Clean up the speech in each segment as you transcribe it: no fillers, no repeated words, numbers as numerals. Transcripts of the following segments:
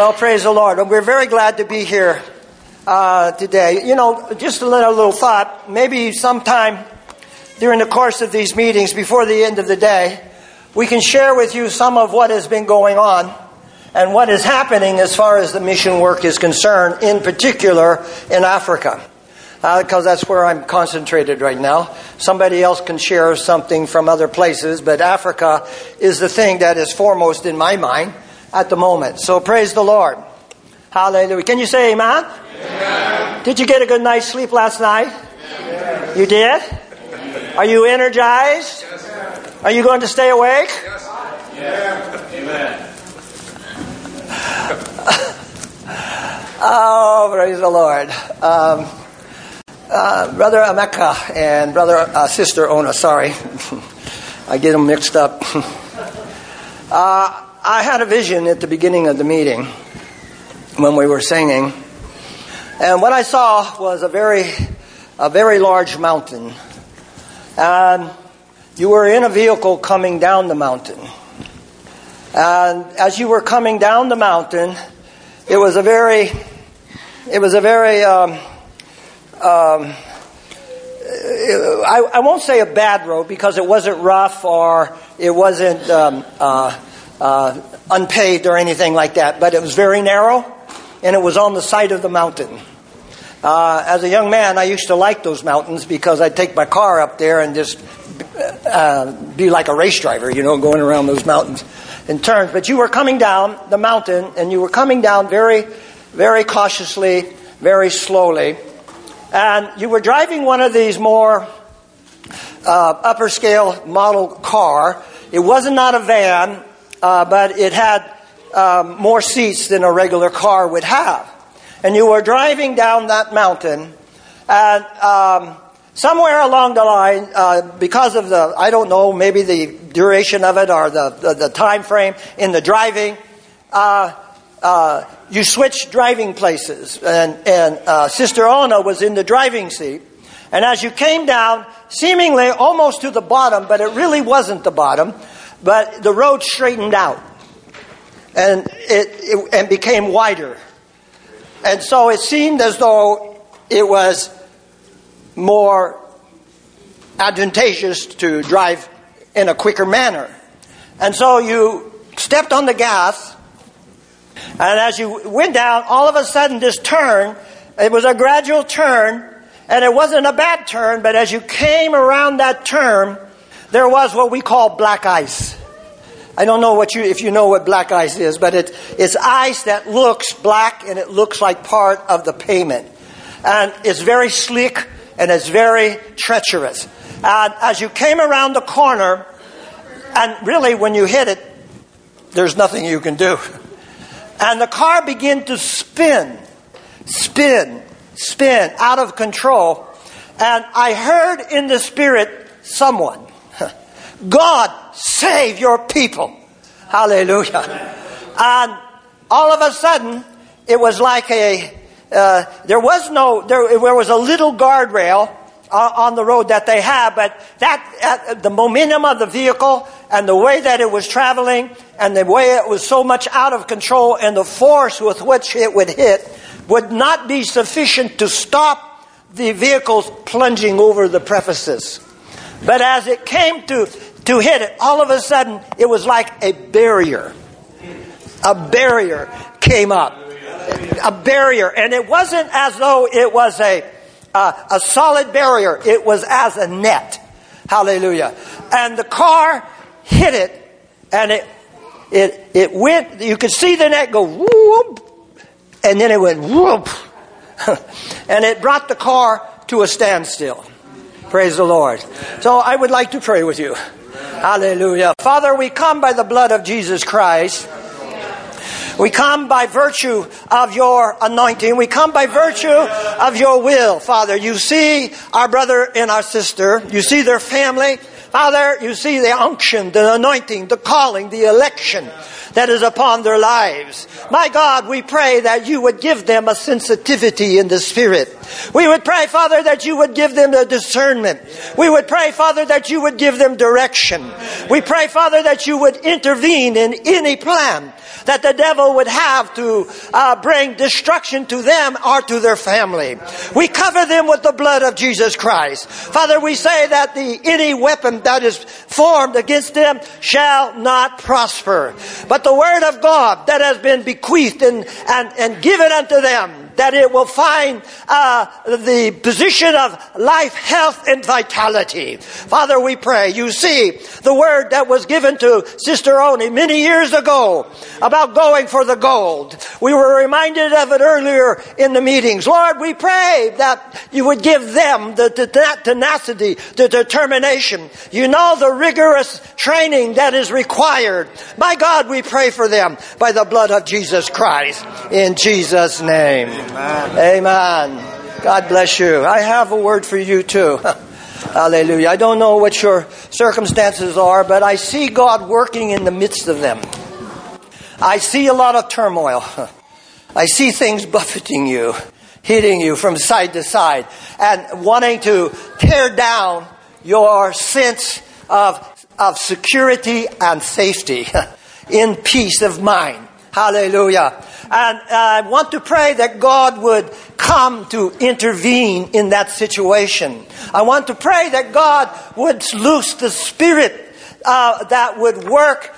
Well, praise the Lord. We're very glad to be here today. You know, just a little thought. Maybe sometime during the course of these meetings, before the end of the day, we can share with you some of what has been going on and what is happening as far as the mission work is concerned, in particular in Africa. Because that's where I'm concentrated right now. Somebody else can share something from other places, but Africa is the thing that is foremost in my mind at the moment. So praise the Lord. Hallelujah. Can you say amen? Amen. Did you get a good night's sleep last night? Yes. You did? Yes. Are you energized? Yes. Are you going to stay awake? Yes. Yeah. Amen. Oh, praise the Lord. Brother Emeka and Sister Ona, sorry. I get them mixed up. I had a vision at the beginning of the meeting when we were singing. And what I saw was a very large mountain. And you were in a vehicle coming down the mountain. And as you were coming down the mountain, it was a very I won't say a bad road because it wasn't rough or it wasn't unpaved or anything like that, but it was very narrow and it was on the side of the mountain. As a young man, I used to like those mountains because I'd take my car up there and just be like a race driver, you know, going around those mountains in turns. But you were coming down the mountain and you were coming down very, very cautiously, very slowly. And you were driving one of these more upper scale model car. It was not a van, but it had more seats than a regular car would have. And you were driving down that mountain, and somewhere along the line, because of the, I don't know, maybe the duration of it or the time frame in the driving, you switched driving places, and Sister Ona was in the driving seat. And as you came down, seemingly almost to the bottom, but it really wasn't the bottom, but the road straightened out, and it became wider. And so it seemed as though it was more advantageous to drive in a quicker manner. And so you stepped on the gas, and as you went down, all of a sudden this turn, it was a gradual turn, and it wasn't a bad turn, but as you came around that turn, there was what we call black ice. I don't know if you know what black ice is, but it's ice that looks black and it looks like part of the pavement. And it's very slick and it's very treacherous. And as you came around the corner, and really when you hit it, there's nothing you can do. And the car began to spin out of control. And I heard in the spirit someone, God, save your people. Hallelujah. And all of a sudden, it was like there was a little guardrail on the road that they had, but the momentum of the vehicle and the way that it was traveling and the way it was so much out of control and the force with which it would hit would not be sufficient to stop the vehicles plunging over the precipices. But as it came to hit it, all of a sudden, it was like a barrier. A barrier came up. A barrier. And it wasn't as though it was a solid barrier. It was as a net. Hallelujah. And the car hit it, and it went, you could see the net go whoop, and then it went whoop. And it brought the car to a standstill. Praise the Lord. So I would like to pray with you. Hallelujah. Father, we come by the blood of Jesus Christ. We come by virtue of your anointing. We come by virtue of your will, Father. You see our brother and our sister. You see their family. Father, you see the unction, the anointing, the calling, the election that is upon their lives. My God, we pray that you would give them a sensitivity in the Spirit. We would pray, Father, that you would give them the discernment. We would pray, Father, that you would give them direction. We pray, Father, that you would intervene in any plan that the devil would have to bring destruction to them or to their family. We cover them with the blood of Jesus Christ. Father, we say that any weapon that is formed against them shall not prosper. But the word of God that has been bequeathed and given unto them, that it will find the position of life, health, and vitality. Father, we pray. You see, the word that was given to Sister Oni many years ago about going for the gold. We were reminded of it earlier in the meetings. Lord, we pray that you would give them the tenacity, the determination. You know the rigorous training that is required. My God, we pray for them by the blood of Jesus Christ. In Jesus' name. Amen. Amen. God bless you. I have a word for you too. Hallelujah. I don't know what your circumstances are, but I see God working in the midst of them. I see a lot of turmoil. I see things buffeting you, hitting you from side to side, and wanting to tear down your sense of security and safety in peace of mind. Hallelujah. And I want to pray that God would come to intervene in that situation. I want to pray that God would loose the Spirit that would work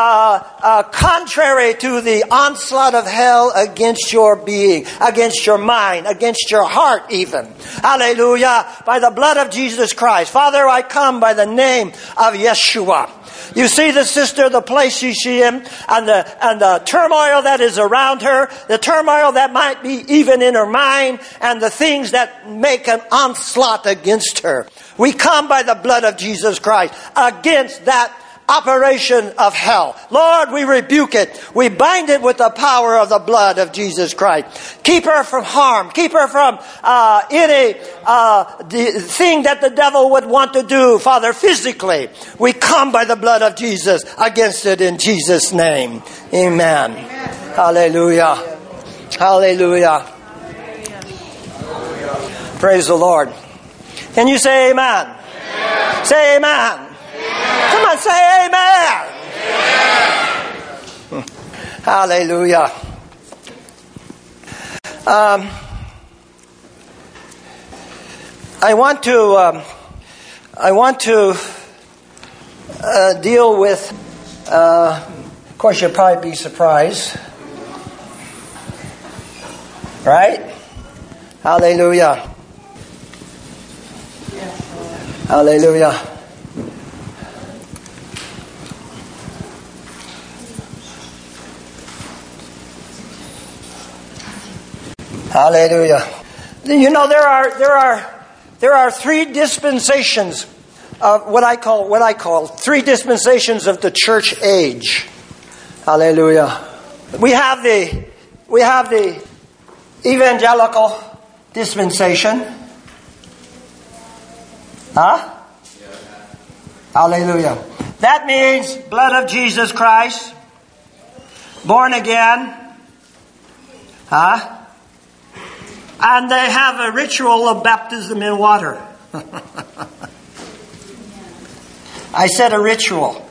contrary to the onslaught of hell against your being, against your mind, against your heart even. Hallelujah. By the blood of Jesus Christ. Father, I come by the name of Yeshua. You see the sister, the place she's in, and the turmoil that is around her, the turmoil that might be even in her mind, and the things that make an onslaught against her. We come by the blood of Jesus Christ against that operation of hell. Lord, we rebuke it. We bind it with the power of the blood of Jesus Christ. Keep her from harm. Keep her from any thing that the devil would want to do, Father, physically. We come by the blood of Jesus against it in Jesus' name. Amen. Hallelujah. Hallelujah. Praise the Lord. Can you say amen? Amen. Say amen. Come on, say amen. Amen. Hallelujah. I want to deal with. Of course, you'll probably be surprised, right? Hallelujah. Hallelujah. Hallelujah. You know, there are three dispensations of what I call three dispensations of the church age. Hallelujah. We have the evangelical dispensation. Huh? Hallelujah. That means blood of Jesus Christ, born again. Huh? And they have a ritual of baptism in water. I said a ritual.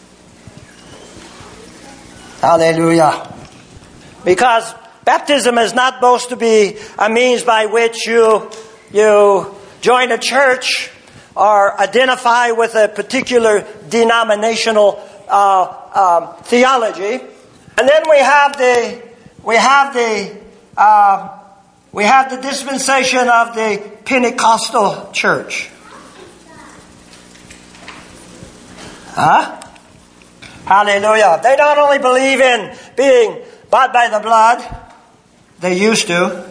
Hallelujah. Because baptism is not supposed to be a means by which you join a church or identify with a particular denominational theology. And then we have the dispensation of the Pentecostal church. Huh? Hallelujah. They don't only believe in being bought by the blood. They used to.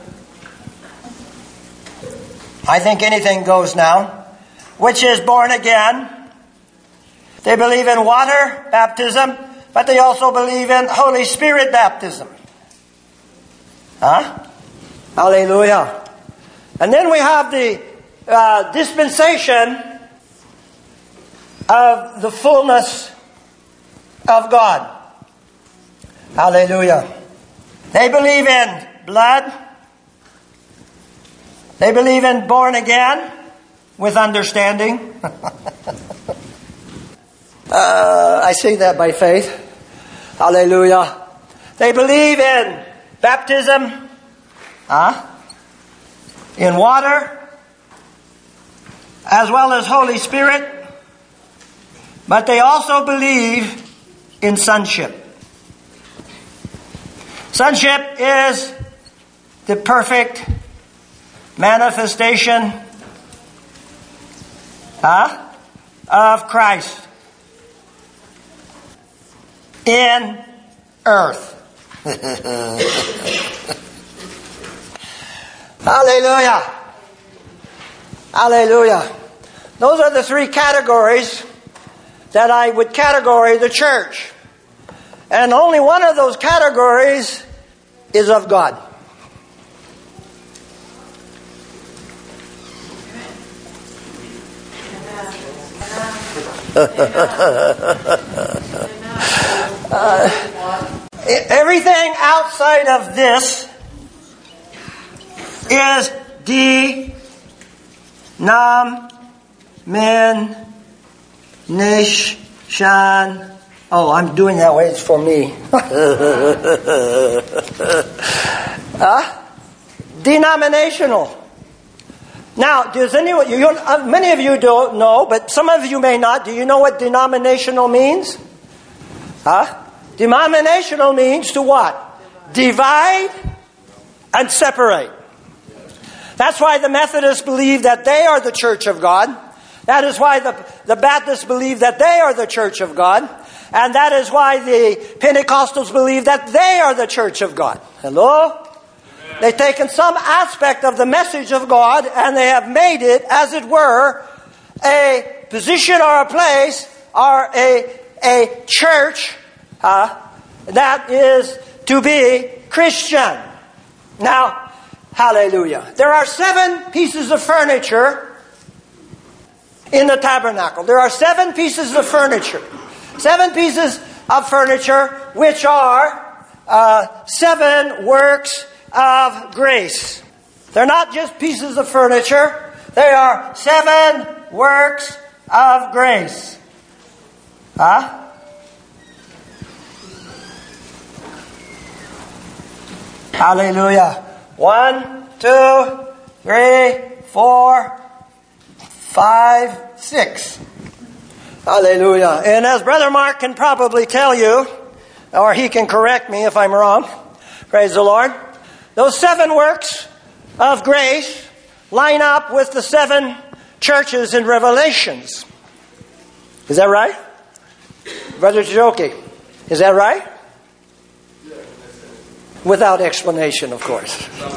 I think anything goes now. Which is born again. They believe in water baptism, but they also believe in Holy Spirit baptism. Huh? Hallelujah. And then we have the dispensation of the fullness of God. Hallelujah. They believe in blood. They believe in born again with understanding. I say that by faith. Hallelujah. They believe in baptism. In water. As well as Holy Spirit. But they also believe in sonship. Sonship is the perfect manifestation of Christ in earth. Hallelujah. Hallelujah. Those are the three categories that I would categorize the church. And only one of those categories is of God. Everything outside of this is denomination. Oh, I'm doing that way. It's for me. Denominational. Now, does anyone? Many of you don't know, but some of you may not. Do you know what denominational means? Denominational means to what? Divide and separate. That's why the Methodists believe that they are the Church of God. That is why the Baptists believe that they are the Church of God. And that is why the Pentecostals believe that they are the Church of God. Hello? Amen. They've taken some aspect of the message of God and they have made it, as it were, a position or a place or a church that is to be Christian. Now, hallelujah. There are 7 pieces of furniture in the tabernacle. There are 7 pieces of furniture. 7 pieces of furniture, which are 7 works of grace. They're not just pieces of furniture. They are 7 works of grace. Hallelujah. 1, 2, 3, 4, 5, 6. Hallelujah. And as Brother Mark can probably tell you, or he can correct me if I'm wrong, praise the Lord, those 7 works of grace line up with the 7 churches in Revelations. Is that right? Brother Joki, is that right? Without explanation, of course.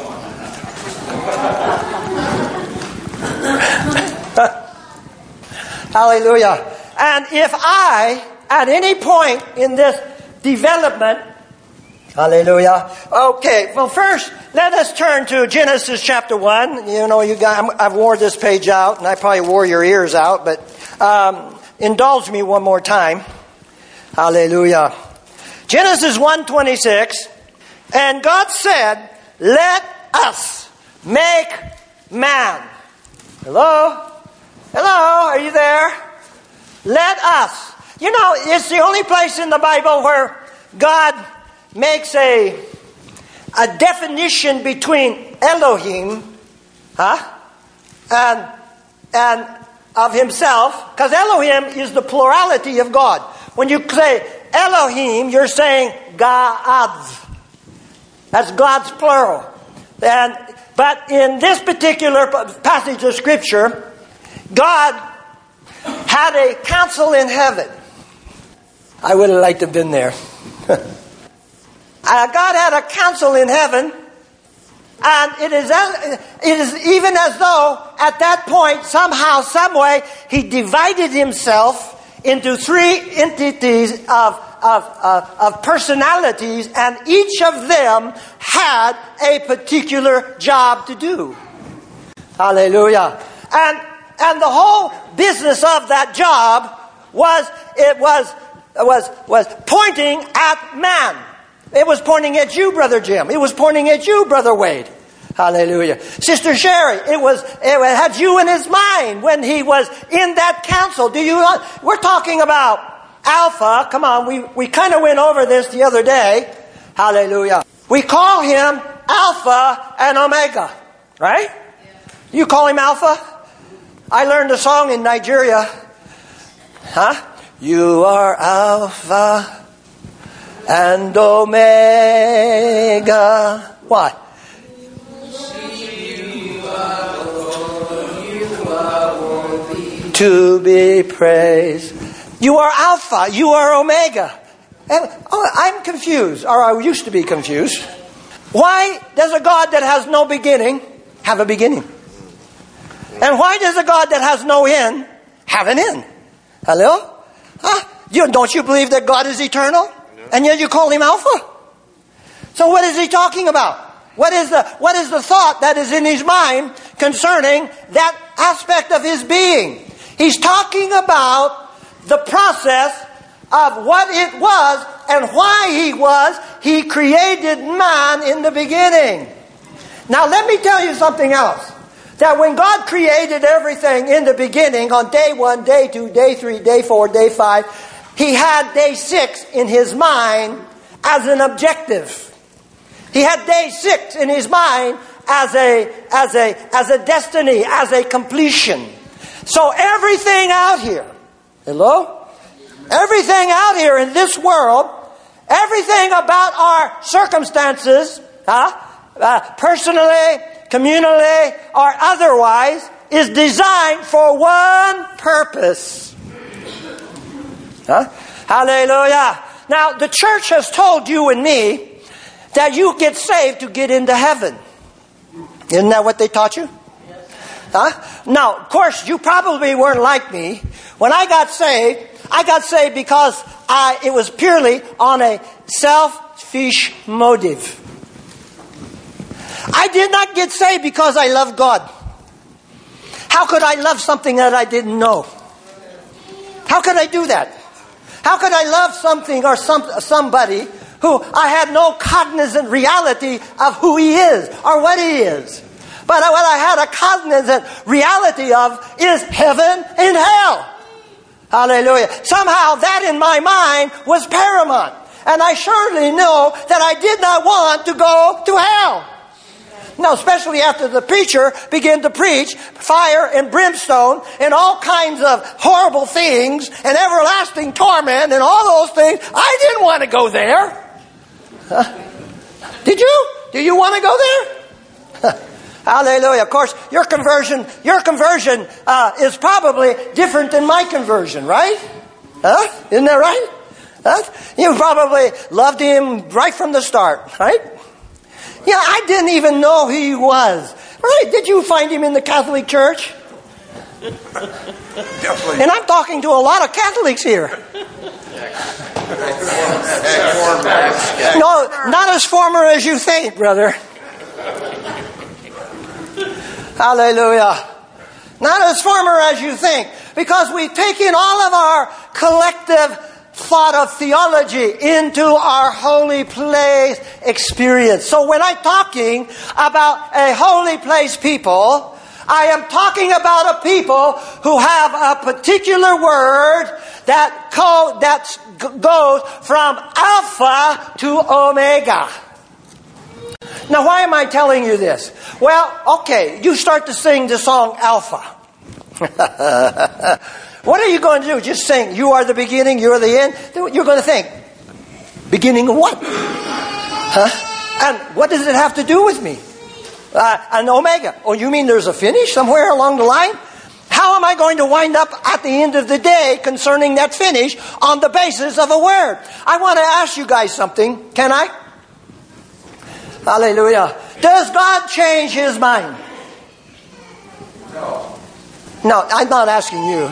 Hallelujah. And if I, at any point in this development, hallelujah. Okay, well first, let us turn to Genesis chapter 1. You know, I've wore this page out, and I probably wore your ears out, but indulge me one more time. Hallelujah. Genesis 1:26, and God said, let us make man. Hello? Hello, are you there? Let us. You know, it's the only place in the Bible where God makes a definition between Elohim, and of himself, because Elohim is the plurality of God. When you say Elohim, you're saying Gods. That's God's plural. But in this particular passage of Scripture, God had a council in heaven. I would have liked to have been there. God had a council in heaven, and it is even as though at that point, somehow, some way, he divided himself into 3 entities of personalities, and each of them had a particular job to do. Hallelujah. And the whole business of that job was pointing at man. It was pointing at you, Brother Jim. It was pointing at you, Brother Wade. Hallelujah. Sister Sherry, it had you in his mind when he was in that council. We're talking about Alpha. Come on, we kind of went over this the other day. Hallelujah. We call him Alpha and Omega, right? You call him Alpha? I learned a song in Nigeria. You are Alpha and Omega. What? To be praised. You are Alpha. You are Omega. And, I'm confused, or I used to be confused. Why does a God that has no beginning have a beginning? And why does a God that has no end have an end? Hello? Don't you believe that God is eternal? And yet you call him Alpha? So what is he talking about? What is the thought that is in his mind concerning that aspect of his being? He's talking about the process of what it was and why he created man in the beginning. Now let me tell you something else. That when God created everything in the beginning, on day 1, day 2, day 3, day 4, day 5, he had day 6 in his mind as an objective. He had day 6 in his mind as a destiny, as a completion. So everything out here, hello? Everything out here in this world, everything about our circumstances, personally, communally, or otherwise, is designed for one purpose. Hallelujah. Now, the church has told you and me that you get saved to get into heaven. Isn't that what they taught you? Now, of course, you probably weren't like me. When I got saved because it was purely on a selfish motive. I did not get saved because I love God. How could I love something that I didn't know? How could I do that? How could I love something or somebody who I had no cognizant reality of who he is or what he is? But what I had a cognizant reality of is heaven and hell. Hallelujah. Somehow that in my mind was paramount. And I surely know that I did not want to go to hell. Now, especially after the preacher began to preach fire and brimstone and all kinds of horrible things and everlasting torment and all those things, I didn't want to go there. Did you? Do you want to go there? Hallelujah. Of course, your conversion is probably different than my conversion, right? Isn't that right? You probably loved him right from the start, right? Yeah, I didn't even know who he was. Right? Did you find him in the Catholic Church? Definitely. And I'm talking to a lot of Catholics here. No, not as former as you think, brother. Hallelujah. Not as former as you think. Because we've taken all of our collective thought of theology into our holy place experience. So when I'm talking about a holy place people, I am talking about a people who have a particular word that goes from Alpha to Omega. Now, why am I telling you this? Well, okay, you start to sing the song Alpha. What are you going to do? Just sing, you are the beginning, you are the end? You're going to think, beginning of what? And what does it have to do with me? An Omega. Oh, you mean there's a finish somewhere along the line? How am I going to wind up at the end of the day concerning that finish on the basis of a word? I want to ask you guys something. Can I? Hallelujah. Does God change his mind? No. No, I'm not asking you.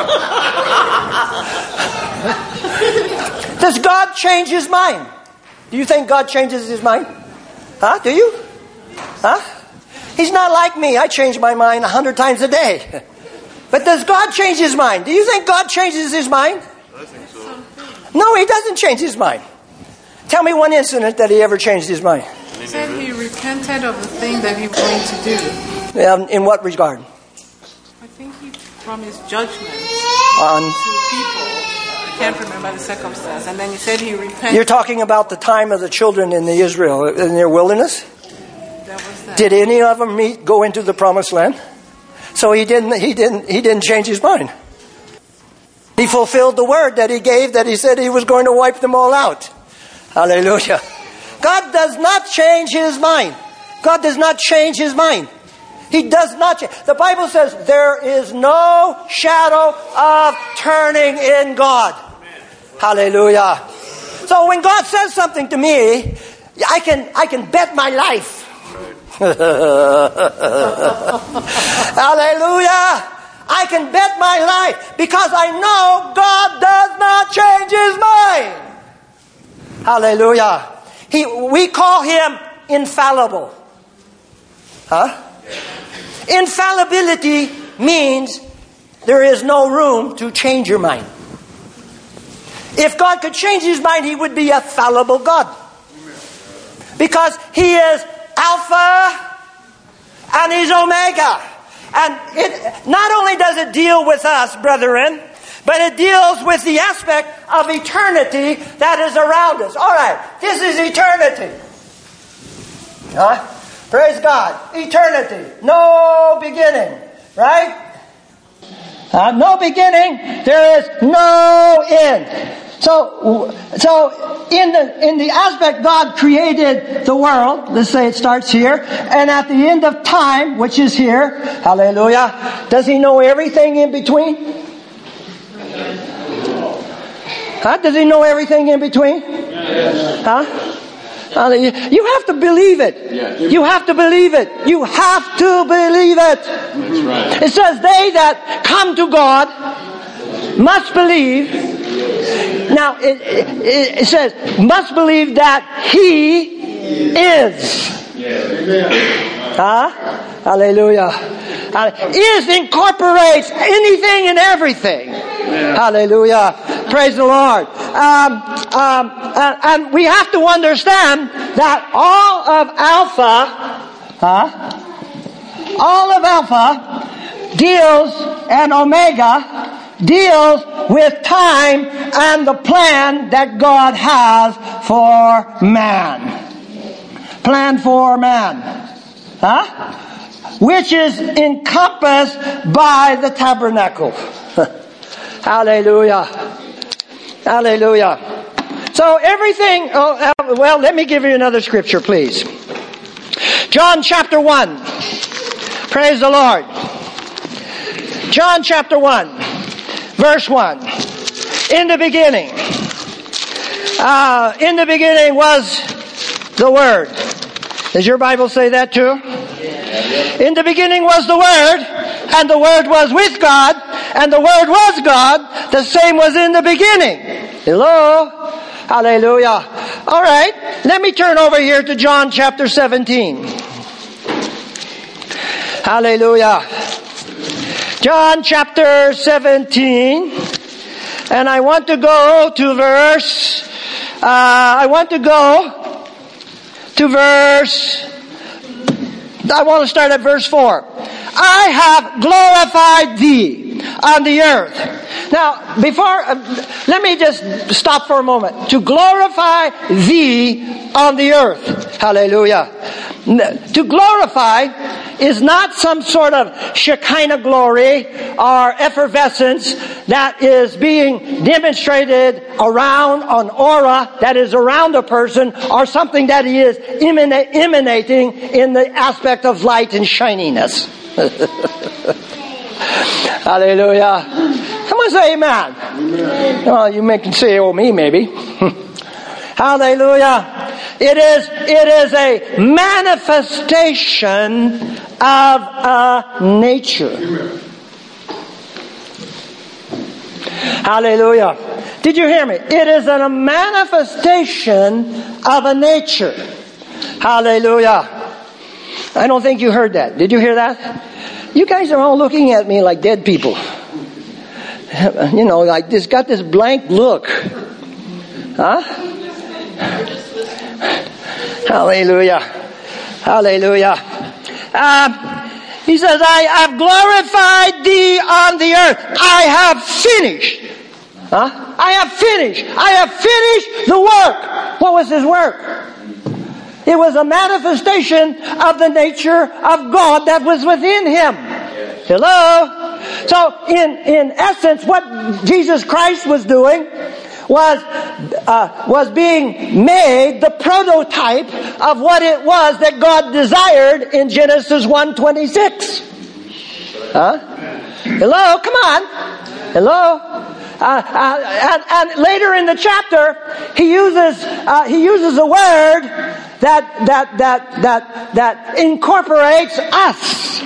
Does God change his mind? Do you think God changes his mind? Do you? He's not like me. I change my mind 100 times a day. But does God change his mind? Do you think God changes his mind? I think so. No, he doesn't change his mind. Tell me one incident that he ever changed his mind. He said he repented of the thing that he was going to do. In what regard? I think he promised judgment On. to people. I can't remember the circumstance. And then he said he repented. You're talking about the time of the children in Israel, in their wilderness? That was that. Did any of them go into the promised land? So he didn't change his mind. He fulfilled the word that he gave, that he said he was going to wipe them all out. Hallelujah. God does not change his mind. God does not change his mind. He does not change. The Bible says there is no shadow of turning in God. Hallelujah. So when God says something to me, I can bet my life. Hallelujah. I can bet my life because I know God does not change his mind. Hallelujah. We call him infallible. Huh? Infallibility means there is no room to change your mind. If God could change his mind, he would be a fallible God. Because he is Alpha and he's Omega. And it not only does it deal with us, brethren, but it deals with the aspect of eternity that is around us. All right, this is eternity. Huh? Praise God. Eternity. No beginning. Right? No beginning. There is no end. So in the aspect God created the world, let's say it starts here, and at the end of time, which is here, hallelujah, does he know everything in between? Huh? Does he know everything in between? Huh? You have to believe it. You have to believe it. You have to believe it. That's right. It says they that come to God must believe. Now, it says, must believe that he is. Huh? Hallelujah. Is incorporates anything and everything. Hallelujah. Praise the Lord. And we have to understand that all of Alpha deals, and Omega deals with time and the plan that God has for man. Plan for man. Huh? Which is encompassed by the tabernacle. Hallelujah. Hallelujah. So everything, well, let me give you another scripture, please. John chapter 1. Praise the Lord. John chapter 1, verse 1. In the beginning was the Word. Does your Bible say that too? In the beginning was the Word, and the Word was with God, and the Word was God. The same was in the beginning. Hello? Hallelujah. All right. Let me turn over here to John chapter 17. Hallelujah. John chapter 17. And I want to go to verse... I want to start at verse 4. I have glorified thee on the earth. Now, let me just stop for a moment. To glorify thee on the earth. Hallelujah. To glorify is not some sort of Shekinah glory or effervescence that is being demonstrated around an aura that is around a person, or something that he is emanating in the aspect of light and shininess. Hallelujah. Someone say amen. Well, you can say, oh, me maybe. Hallelujah. It is a manifestation of a nature. Hallelujah. Did you hear me? It is a manifestation of a nature. Hallelujah. I don't think you heard that. Did you hear that? You guys are all looking at me like dead people. You know, like got this blank look. Huh? Hallelujah. Hallelujah. He says, I have glorified thee on the earth. I have finished. I have finished. I have finished the work. What was his work? It was a manifestation of the nature of God that was within him. Hello? So, in essence, what Jesus Christ was doing was being made the prototype of what it was that God desired in Genesis 1:26. Hello? Come on. Hello? And later in the chapter, he uses a word that incorporates us.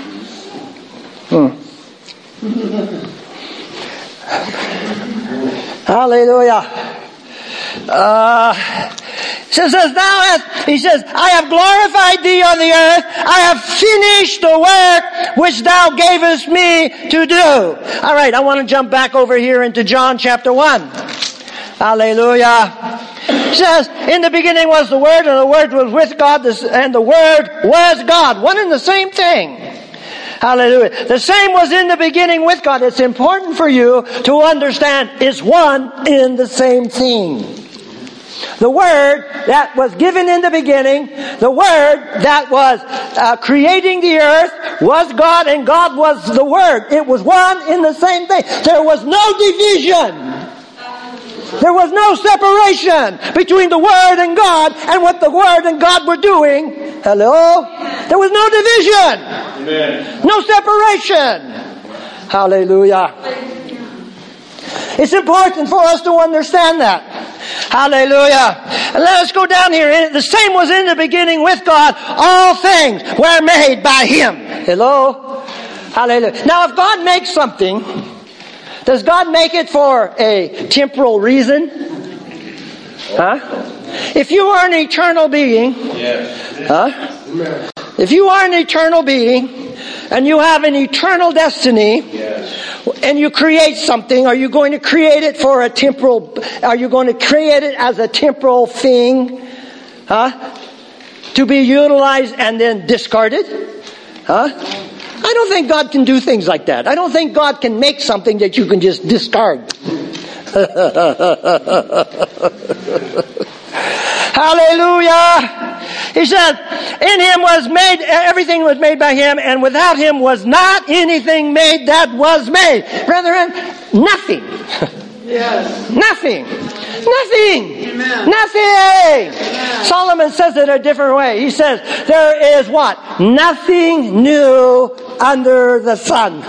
Hallelujah. He says, I have glorified thee on the earth. I have finished the work which thou gavest me to do. All right, I want to jump back over here into John chapter 1. Hallelujah. It says, in the beginning was the Word, and the Word was with God, and the Word was God. One and the same thing. Hallelujah. The same was in the beginning with God. It's important for you to understand it's one in the same thing. The Word that was given in the beginning, the Word that was creating the earth was God, and God was the Word. It was one in the same thing. There was no division. There was no separation between the Word and God and what the Word and God were doing. Hello? There was no division. Amen. No separation. Hallelujah. It's important for us to understand that. Hallelujah. And let us go down here. The same was in the beginning with God. All things were made by Him. Hello? Hallelujah. Now if God makes something, does God make it for a temporal reason? If you are an eternal being, if you are an eternal being and you have an eternal destiny, and you create something, are you going to create it for a temporal, are you going to create it as a temporal thing? To be utilized and then discarded? I don't think God can do things like that. I don't think God can make something that you can just discard. Hallelujah. He said, in Him was made, everything was made by Him, and without Him was not anything made that was made. Brethren, nothing. Yes. Nothing. Nothing. Amen. Nothing. Amen. Solomon says it a different way. He says, there is what? Nothing new under the sun.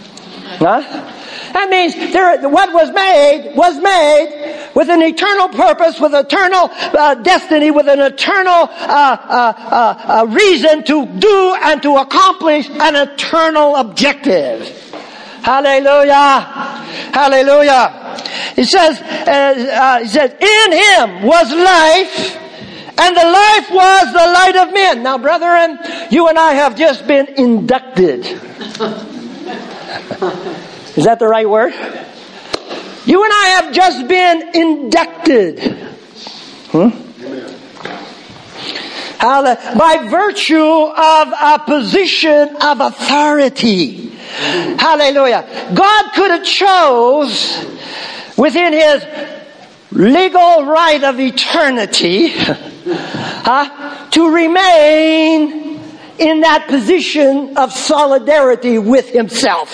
That means what was made with an eternal purpose, with eternal destiny, with an eternal reason to do and to accomplish an eternal objective. Hallelujah. Hallelujah. He says, in Him was life, and the life was the light of men. Now, brethren, you and I have just been inducted. Is that the right word? You and I have just been inducted. By virtue of a position of authority. Hallelujah. God could have chose within His legal right of eternity to remain in that position of solidarity with Himself.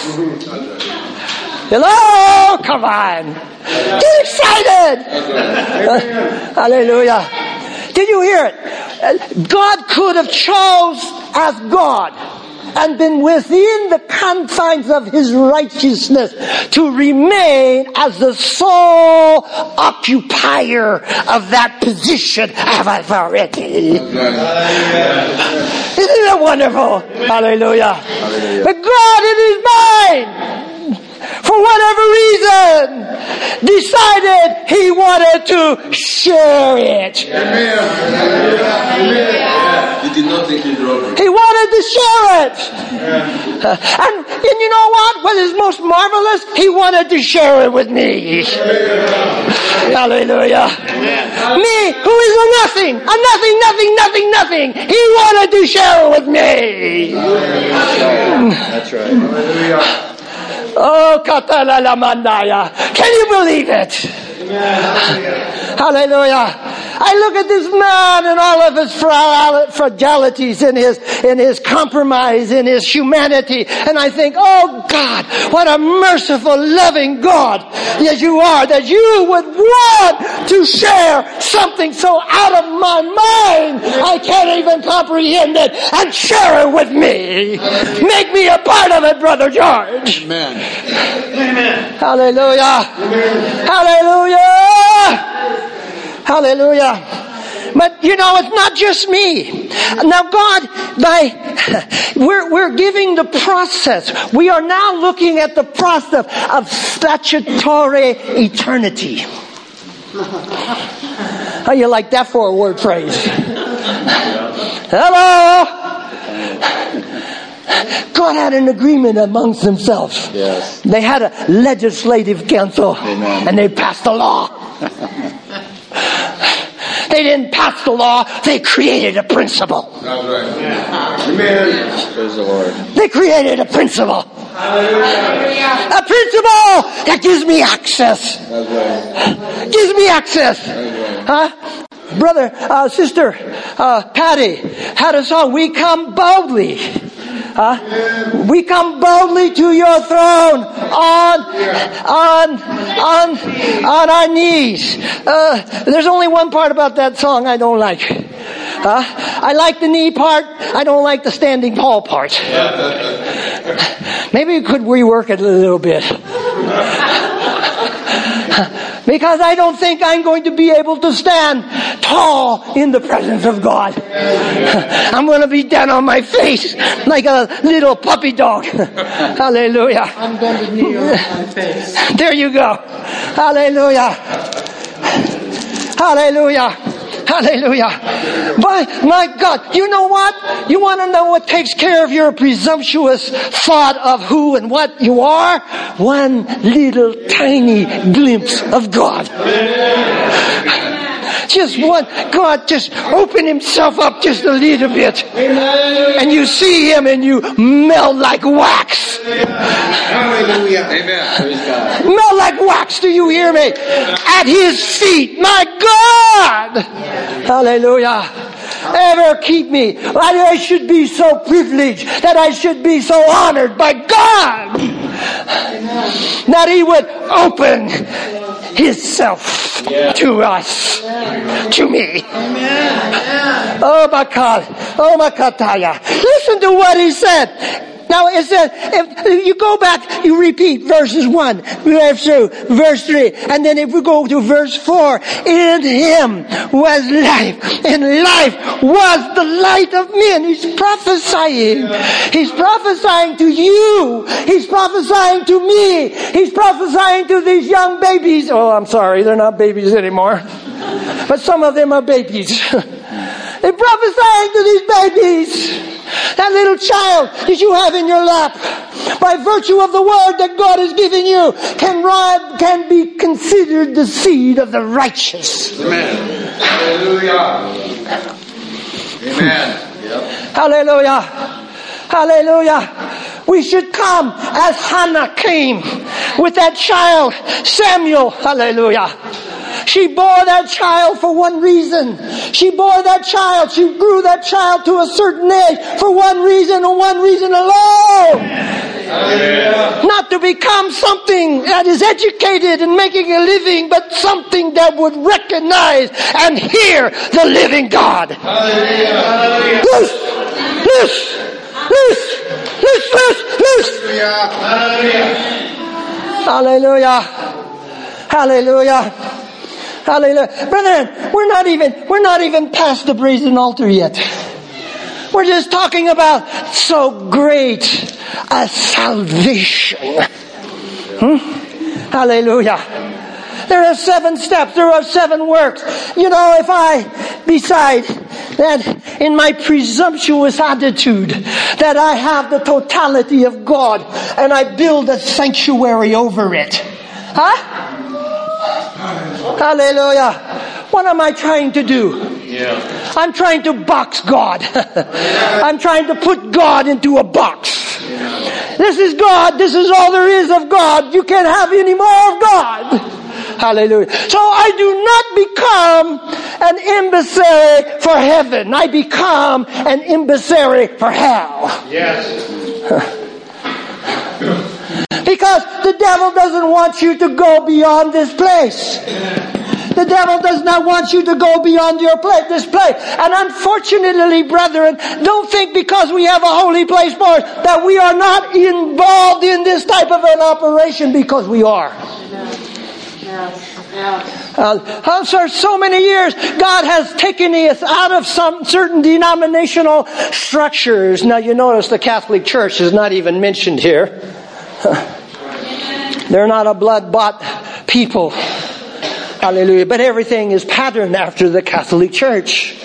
Hello? Come on. Get excited. Hallelujah. Did you hear it? God could have chose as God and been within the confines of His righteousness to remain as the sole occupier of that position of authority. Isn't that wonderful? Hallelujah. But God in His mind, for whatever reason, decided He wanted to share it. Amen. He did not think it robbery. He wanted to share it. And you know what is most marvelous? He wanted to share it with me. Hallelujah. Me, who is a nothing. He wanted to share it with me. That's right. Oh, Katalala Mandaya. Can you believe it? Hallelujah. I look at this man and all of his fragilities, in his compromise, in his humanity, and I think, oh God, what a merciful, loving God that you are, that you would want to share something so out of my mind I can't even comprehend it, and share it with me. Make me a part of it, Brother George. Amen. Hallelujah. Hallelujah. Hallelujah. But you know, it's not just me. Now God, we're giving the process. We are now looking at the process of statutory eternity. How you like that for a word phrase? Hello? God had an agreement amongst themselves. Yes. They had a legislative council. Amen. And they passed a law. They didn't pass the law, they created a principle. That's right. Amen. Praise the Lord. They created a principle. Hallelujah. A principle that gives me access. That's right. Gives me access. That's right. Huh? Brother, sister, Patty had a song, We Come Boldly. We come boldly to your throne on our knees. There's only one part about that song I don't like. I like the knee part. I don't like the standing tall part. Maybe we could rework it a little bit. Because I don't think I'm going to be able to stand tall in the presence of God. I'm going to be down on my face like a little puppy dog. Hallelujah. I'm going to kneel on my face. There you go. Hallelujah. Hallelujah. Hallelujah. My God, you know what? You want to know what takes care of your presumptuous thought of who and what you are? One little tiny glimpse of God. Just one. God just open himself up just a little bit. And you see him and you melt like wax. Hallelujah. Amen. Praise God. Melt like wax, do you hear me? At his feet. My God. Hallelujah. Ever keep me. I should be so privileged, that I should be so honored by God, that he would open himself to us, to me. Oh my God. Oh my Kataya. Listen to what he said. Now it says, if you go back, you repeat verses 1, verse 2, verse 3, and then if we go to verse 4, in him was life, and life was the light of men. He's prophesying. He's prophesying to you. He's prophesying to me. He's prophesying to these young babies. Oh, I'm sorry, they're not babies anymore. But some of them are babies. He's prophesying to these babies. That little child that you have in your lap, by virtue of the word that God has given you, can be considered the seed of the righteous. Amen. Hallelujah. Amen. Yep. Hallelujah. Hallelujah. We should come as Hannah came with that child, Samuel. Hallelujah. She bore that child for one reason. She bore that child. She grew that child to a certain age for one reason and one reason alone. Hallelujah. Not to become something that is educated and making a living, but something that would recognize and hear the living God. Hallelujah. Loose! Loose! Loose! Loose! Loose! Loose! Hallelujah. Hallelujah. Hallelujah. Hallelujah. Brethren, we're not even past the brazen altar yet. We're just talking about so great a salvation. Hallelujah. There are 7 steps. There are 7 works. You know, if I decide that in my presumptuous attitude that I have the totality of God and I build a sanctuary over it. Huh? Hallelujah. What am I trying to do? I'm trying to box God. I'm trying to put God into a box. This is God. This is all there is of God. You can't have any more of God. Hallelujah. So I do not become an emissary for heaven. I become an emissary for hell. Yes. Because the devil doesn't want you to go beyond this place. The devil does not want you to go beyond this place. And unfortunately, brethren, don't think because we have a holy place for it that we are not involved in this type of an operation, because we are. For so many years, God has taken us out of some certain denominational structures. Now you notice the Catholic Church is not even mentioned here. They're not a blood-bought people. Hallelujah. But everything is patterned after the Catholic Church.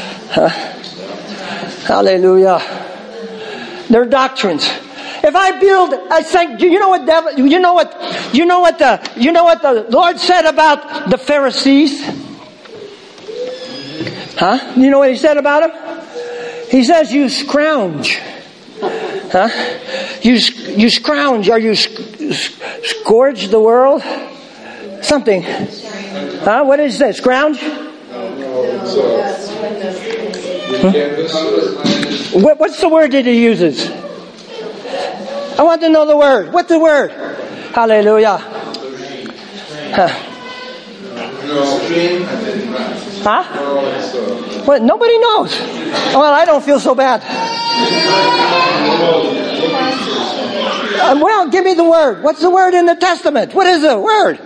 Hallelujah. Their doctrines. If I build a sanctuary, you know what the Lord said about the Pharisees? Huh? You know what he said about them? He says, you scrounge. Huh? You scrounge, or you scourge the world? Something. Huh? What did he say? Scrounge? What's the word that he uses? I want to know the word. What's the word? Hallelujah. Huh? What? Nobody knows. Well, I don't feel so bad. Well, give me the word. What's the word in the Testament? What is the word?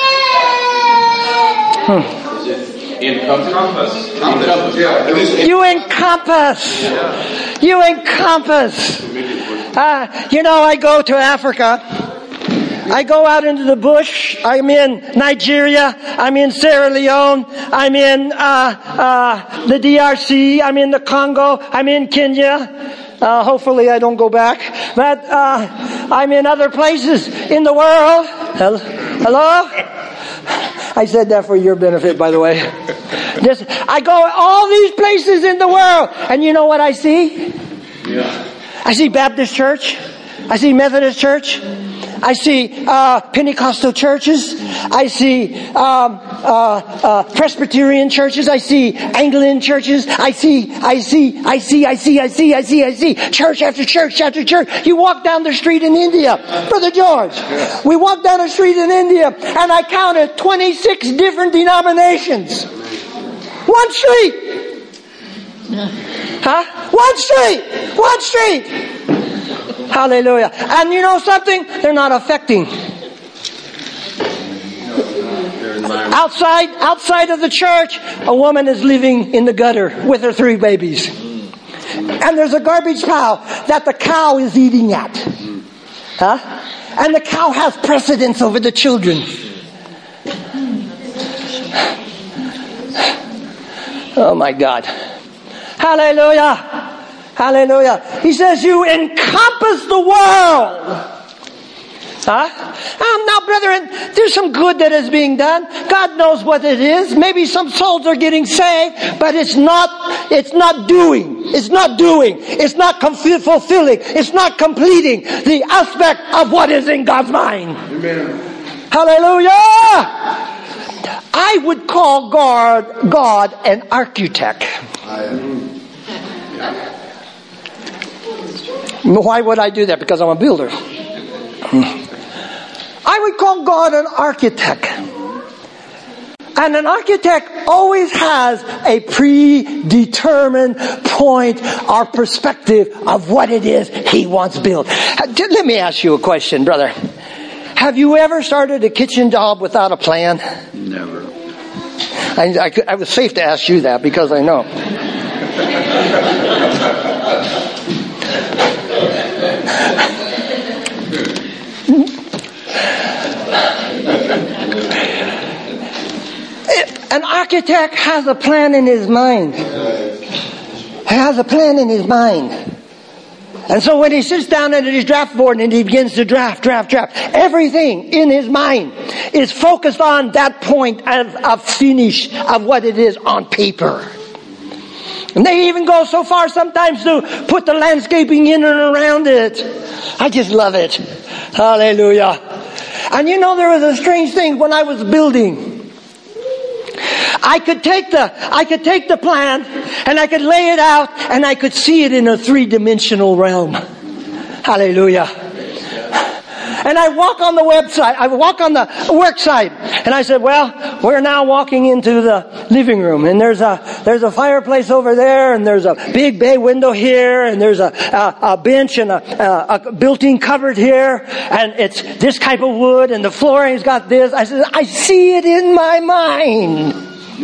Encompass. You encompass. You encompass. I go to Africa. I go out into the bush. I'm in Nigeria. I'm in Sierra Leone. I'm in the DRC. I'm in the Congo. I'm in Kenya. Hopefully I don't go back. But I'm in other places in the world. Hello? I said that for your benefit, by the way. I go all these places in the world. And you know what I see? Yeah. I see Baptist church. I see Methodist church. I see Pentecostal churches. I see Presbyterian churches. I see Anglican churches. I see church after church after church. You walk down the street in India, Brother George. We walked down the street in India, and I counted 26 different denominations. One street. Huh? One street. Hallelujah. And you know something? They're not affecting. Outside of the church, a woman is living in the gutter with her 3 babies. And there's a garbage pile that the cow is eating at. Huh? And the cow has precedence over the children. Oh my God. Hallelujah. Hallelujah. He says you encompass the world. Huh? Now, brethren, there's some good that is being done. God knows what it is. Maybe some souls are getting saved, but it's not doing. It's not fulfilling. It's not completing the aspect of what is in God's mind. Amen. Hallelujah. I would call God an architect. Why would I do that? Because I'm a builder. I would call God an architect. And an architect always has a predetermined point or perspective of what it is he wants built. Let me ask you a question, brother. Have you ever started a kitchen job without a plan? Never. I was safe to ask you that because I know. An architect has a plan in his mind. has a plan in his mind. And so when he sits down at his draft board and he begins to draft, everything in his mind is focused on that point of finish of what it is on paper. And they even go so far sometimes to put the landscaping in and around it. I just love it. Hallelujah. And you know, there was a strange thing when I was building. I could take the plan and I could lay it out and I could see it in a 3-dimensional realm. Hallelujah. And I walk on the website, I walk on the work site, and I said, well, we're now walking into the living room, and there's a fireplace over there, and there's a big bay window here, and there's a bench and a built-in cupboard here, and it's this type of wood, and the flooring's got this. I said, I see it in my mind.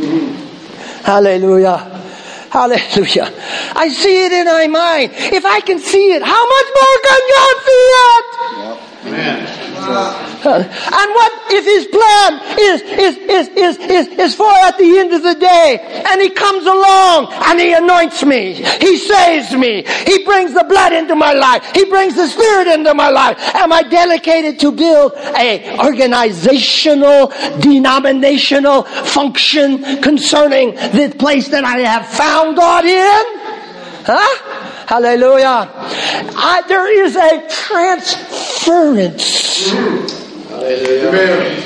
Hallelujah. Hallelujah. I see it in my mind. If I can see it, how much more can God see it? Amen. And what if his plan is for at the end of the day, and he comes along and he anoints me, he saves me, he brings the blood into my life, he brings the Spirit into my life. Am I dedicated to build a organizational, denominational function concerning the place that I have found God in? Huh? Hallelujah. There is a transference. Hallelujah.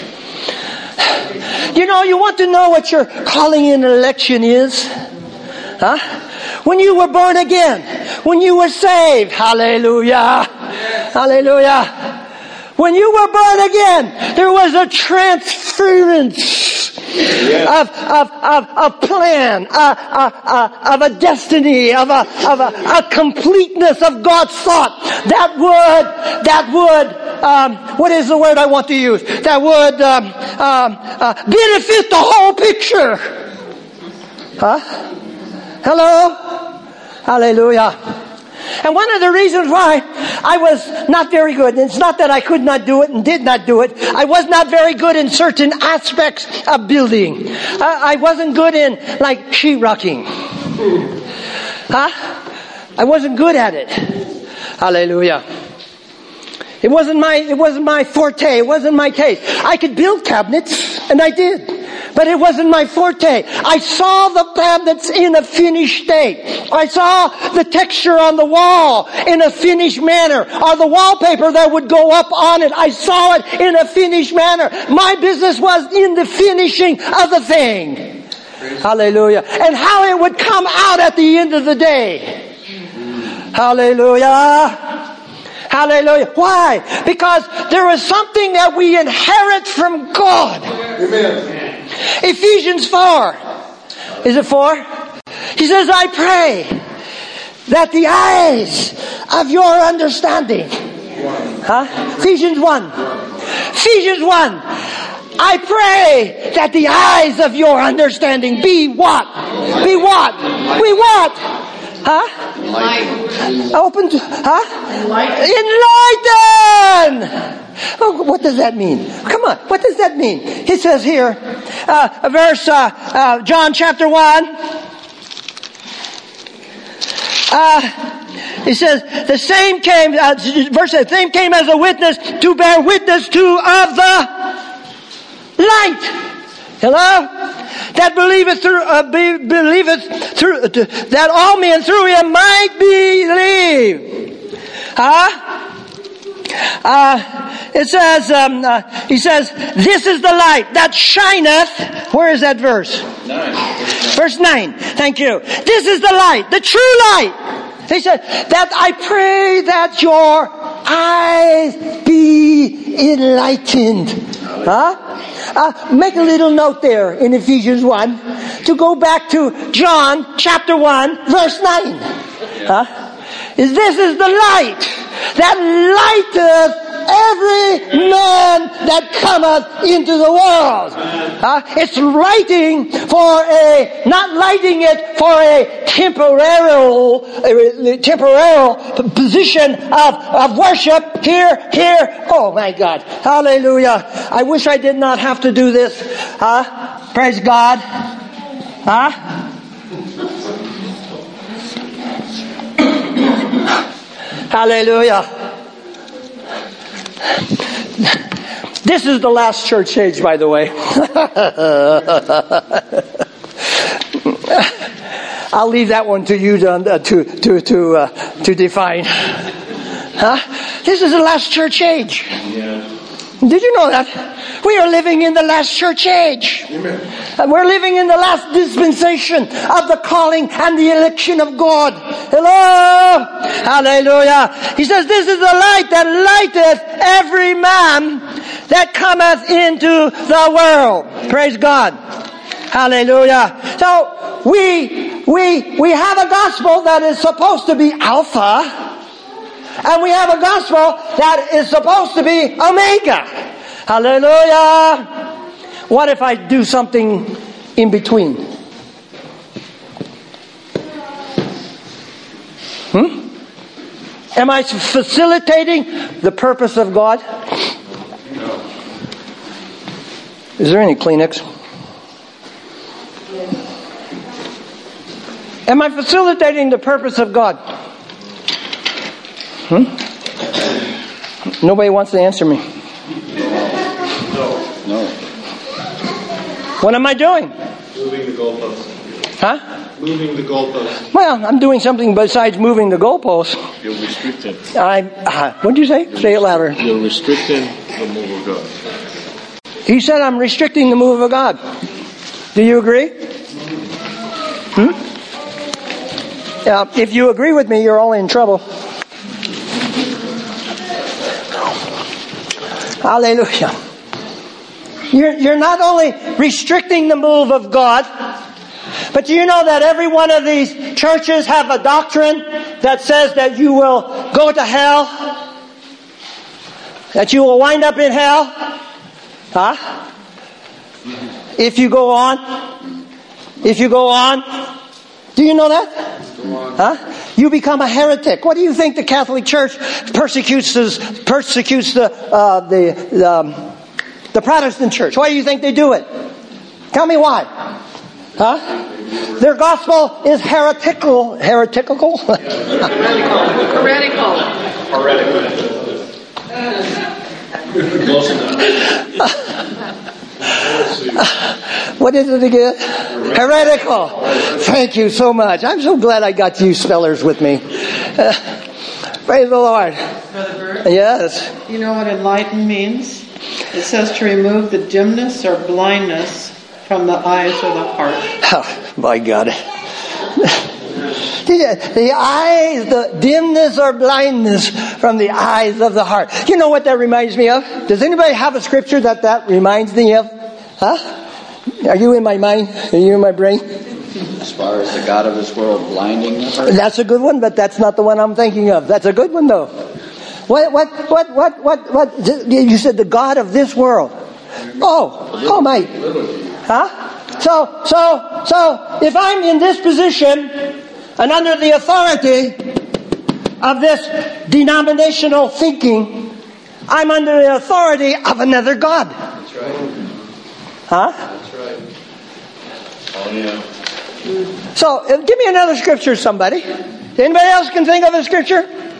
You know, you want to know what your calling in election is? Huh? When you were born again, when you were saved, hallelujah. Hallelujah. When you were born again, there was a transference of a plan, of a destiny, of a completeness of God's thought that would, what is the word I want to use? That would benefit the whole picture. Huh? Hello? Hallelujah. And one of the reasons why I was not very good, and it's not that I could not do it and did not do it, I was not very good in certain aspects of building. I wasn't good in, like, sheetrocking. Huh? I wasn't good at it. Hallelujah. It wasn't my forte. It wasn't my taste. I could build cabinets, and I did. But it wasn't my forte. I saw the cabinets in a finished state. I saw the texture on the wall in a finished manner, or the wallpaper that would go up on it. I saw it in a finished manner. My business was in the finishing of the thing. Hallelujah. And how it would come out at the end of the day. Hallelujah. Hallelujah. Why? Because there is something that we inherit from God. Amen. Ephesians 4. Is it 4? He says, I pray that the eyes of your understanding. Ephesians 1. Ephesians 1. I pray that the eyes of your understanding be what? Be what? Be what? Open to, enlighten! Oh, what does that mean? Come on, what does that mean? He says here, John chapter 1, he says, the same came, verse 8, the same came as a witness to bear witness to of the light. Hello? That believeth through that all men through him might believe. It says, he says, this is the light that shineth. Where is that verse? 9. Verse 9. Thank you. This is the light, the true light. He said, that I pray that your eyes be enlightened. Make a little note there in Ephesians 1 to go back to John chapter 1 verse 9. This is the light that lighteth every man that cometh into the world. It's lighting not lighting it for a temporal position of worship here. Oh my God. Hallelujah. I wish I did not have to do this. Praise God. Hallelujah. This is the last church age, by the way. I'll leave that one to you to define. This is the last church age. Yeah. Did you know that? We are living in the last church age. Amen. We're living in the last dispensation of the calling and the election of God. Hello? Hallelujah. He says, this is the light that lighteth every man that cometh into the world. Praise God. Hallelujah. So we have a gospel that is supposed to be Alpha. And we have a gospel that is supposed to be Omega. Hallelujah. What if I do something in between? Am I facilitating the purpose of God? No. Is there any Kleenex? Am I facilitating the purpose of God? Nobody wants to answer me. No. What am I doing? Moving the goalposts. Huh? Moving the goalposts. Well, I'm doing something besides moving the goalposts. You're restricting. What'd you say? Say it louder. You're restricting the move of God. He said I'm restricting the move of God. Do you agree? If you agree with me, you're only in trouble. Hallelujah. You're not only restricting the move of God, but do you know that every one of these churches have a doctrine that says that you will go to hell? That you will wind up in hell? Huh? If you go on? If you go on? Do you know that? Huh? You become a heretic. What do you think the Catholic Church persecutes the Protestant Church? Why do you think they do it? Tell me why. Huh? Their gospel is heretical. Heretical? Heretical. Close enough. What is it again? Heretical. Thank you so much. I'm so glad I got you spellers with me. Praise the Lord. Brother Bert, Yes. you know what enlighten means? It says to remove the dimness or blindness from the eyes or the heart. Oh, my God. The eyes, the dimness or blindness from the eyes of the heart. You know what that reminds me of? Does anybody have a scripture that reminds me of? Huh? Are you in my mind? Are you in my brain? As far as the God of this world blinding the heart? That's a good one, but that's not the one I'm thinking of. That's a good one though. What? You said the God of this world. Oh my. Huh? So if I'm in this position and under the authority of this denominational thinking, I'm under the authority of another God. That's right. Huh? That's right. Oh, yeah. So, give me another scripture, somebody. Anybody else can think of a scripture?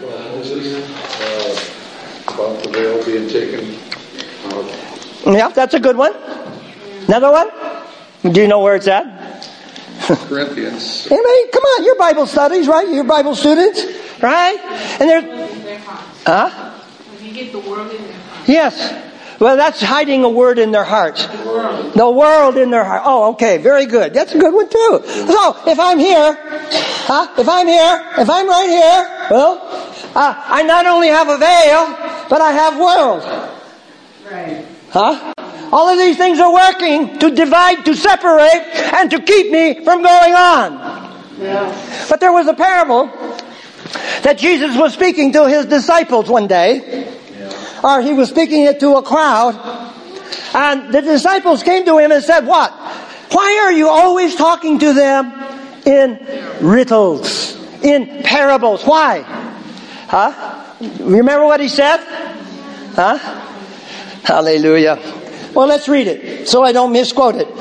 About the veil being taken out. Yeah, that's a good one. Another one? Do you know where it's at? Corinthians. Anybody? Come on, your Bible studies, right? You're Bible students, right? And Their hearts. huh? When you get the world in their hearts. Yes. Well, that's hiding a word in their hearts. The world in their heart. Oh, okay, very good. That's a good one too. So, if I'm here, if I'm right here, well, I not only have a veil, but I have world. Right. Huh? All of these things are working to divide, to separate, and to keep me from going on. Yeah. But there was a parable that Jesus was speaking to his disciples one day. Or he was speaking it to a crowd. And the disciples came to him and said, what? Why are you always talking to them in riddles, in parables? Why? Huh? Remember what he said? Huh? Hallelujah. Well, let's read it so I don't misquote it.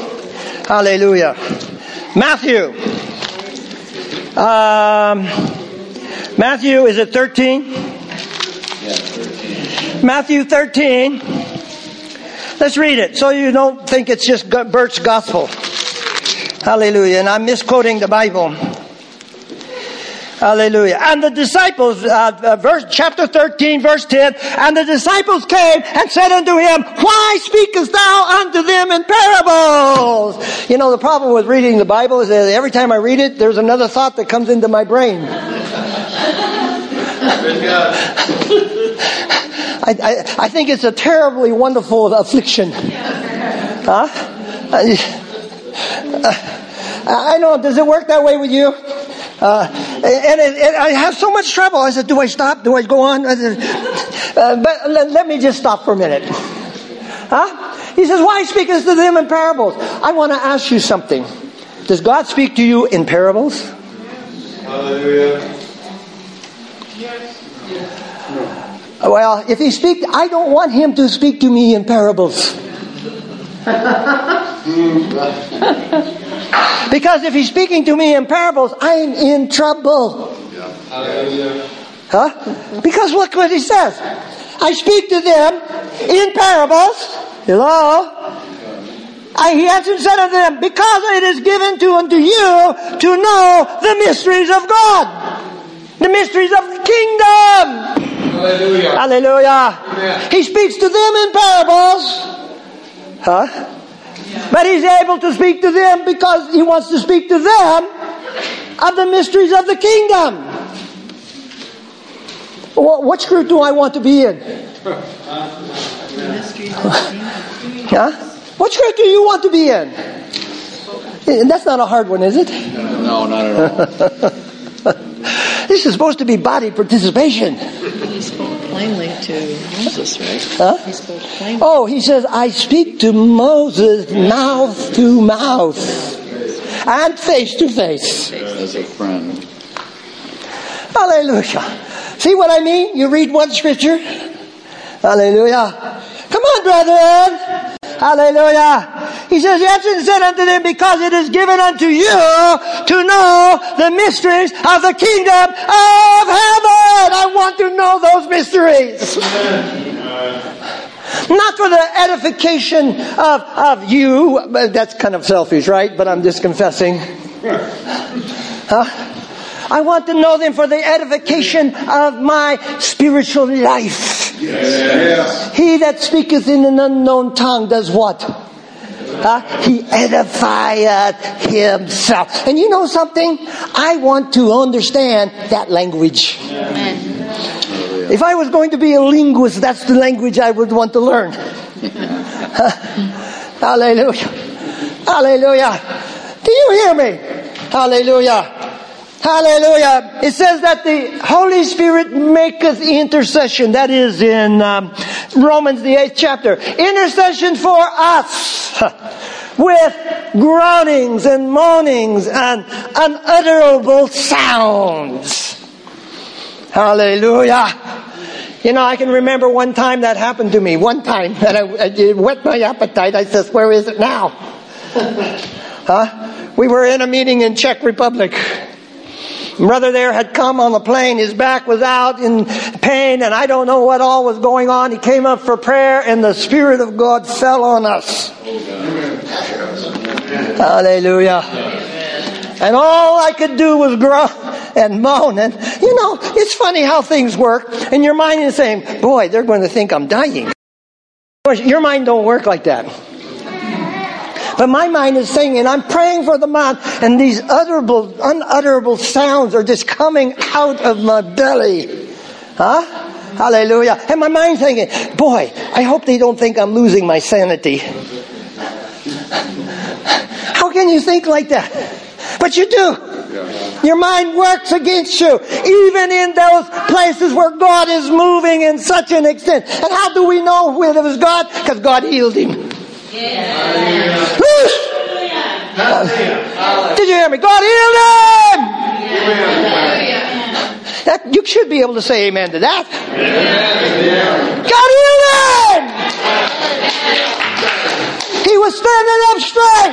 Hallelujah. Matthew, is it 13? Yeah, 13. Matthew 13. Let's read it so you don't think it's just Bert's gospel. Hallelujah. And I'm misquoting the Bible. Hallelujah. And the disciples, chapter 13, verse 10, and the disciples came and said unto him, why speakest thou unto them in parables? You know, the problem with reading the Bible is that every time I read it, there's another thought that comes into my brain. I think it's a terribly wonderful affliction. Huh? I know, does it work that way with you? And I have so much trouble. I said, do I stop? Do I go on? But let me just stop for a minute. Huh? He says, why speakest to them in parables? I want to ask you something. Does God speak to you in parables? Hallelujah. Well, if he speaks, I don't want him to speak to me in parables. Because if he's speaking to me in parables, I'm in trouble. Huh? Because look what he says. I speak to them in parables. Hello? He answered and said unto them, because it is given unto you to know the mysteries of God. The mysteries of the kingdom. Hallelujah. Hallelujah. Amen. He speaks to them in parables. Huh? But he's able to speak to them because he wants to speak to them of the mysteries of the kingdom. Which group do I want to be in? Huh? Which group do you want to be in? That's not a hard one, is it? No, not at all. This is supposed to be body participation. He spoke plainly to Moses, right? Huh? He spoke plainly. Oh, he says, I speak to Moses mouth to mouth and face to face. As a friend. Hallelujah. See what I mean? You read one scripture. Hallelujah. Come on, brethren. Hallelujah. He says, yes, and said unto them, because it is given unto you to know the mysteries of the kingdom of heaven. I want to know those mysteries. Not for the edification of you. That's kind of selfish, right? But I'm just confessing. Huh? I want to know them for the edification of my spiritual life. Yes. He that speaketh in an unknown tongue does what? He edifieth himself. And you know something? I want to understand that language. If I was going to be a linguist, that's the language I would want to learn. Hallelujah. Hallelujah. Do you hear me? Hallelujah. Hallelujah. It says that the Holy Spirit maketh intercession. That is in Romans the 8th chapter. Intercession for us with groanings and moanings and unutterable sounds. Hallelujah. You know, I can remember one time that happened to me. One time that it whet my appetite. I says, where is it now? We were in a meeting in Czech Republic. Brother there had come on the plane. His back was out in pain, and I don't know what all was going on. He came up for prayer, and the Spirit of God fell on us. Hallelujah. And all I could do was groan and moan. And, you know, it's funny how things work. And your mind is saying, boy, they're going to think I'm dying. Of course, your mind don't work like that. But my mind is singing. I'm praying for the man, and these unutterable sounds are just coming out of my belly. Huh? Hallelujah. And my mind thinking, boy, I hope they don't think I'm losing my sanity. How can you think like that? But you do. Your mind works against you, even in those places where God is moving in such an extent. And how do we know whether it was God? Because God healed him. Yeah. Did you hear me? God healed him. You should be able to say amen to that. God healed him. He was standing up straight.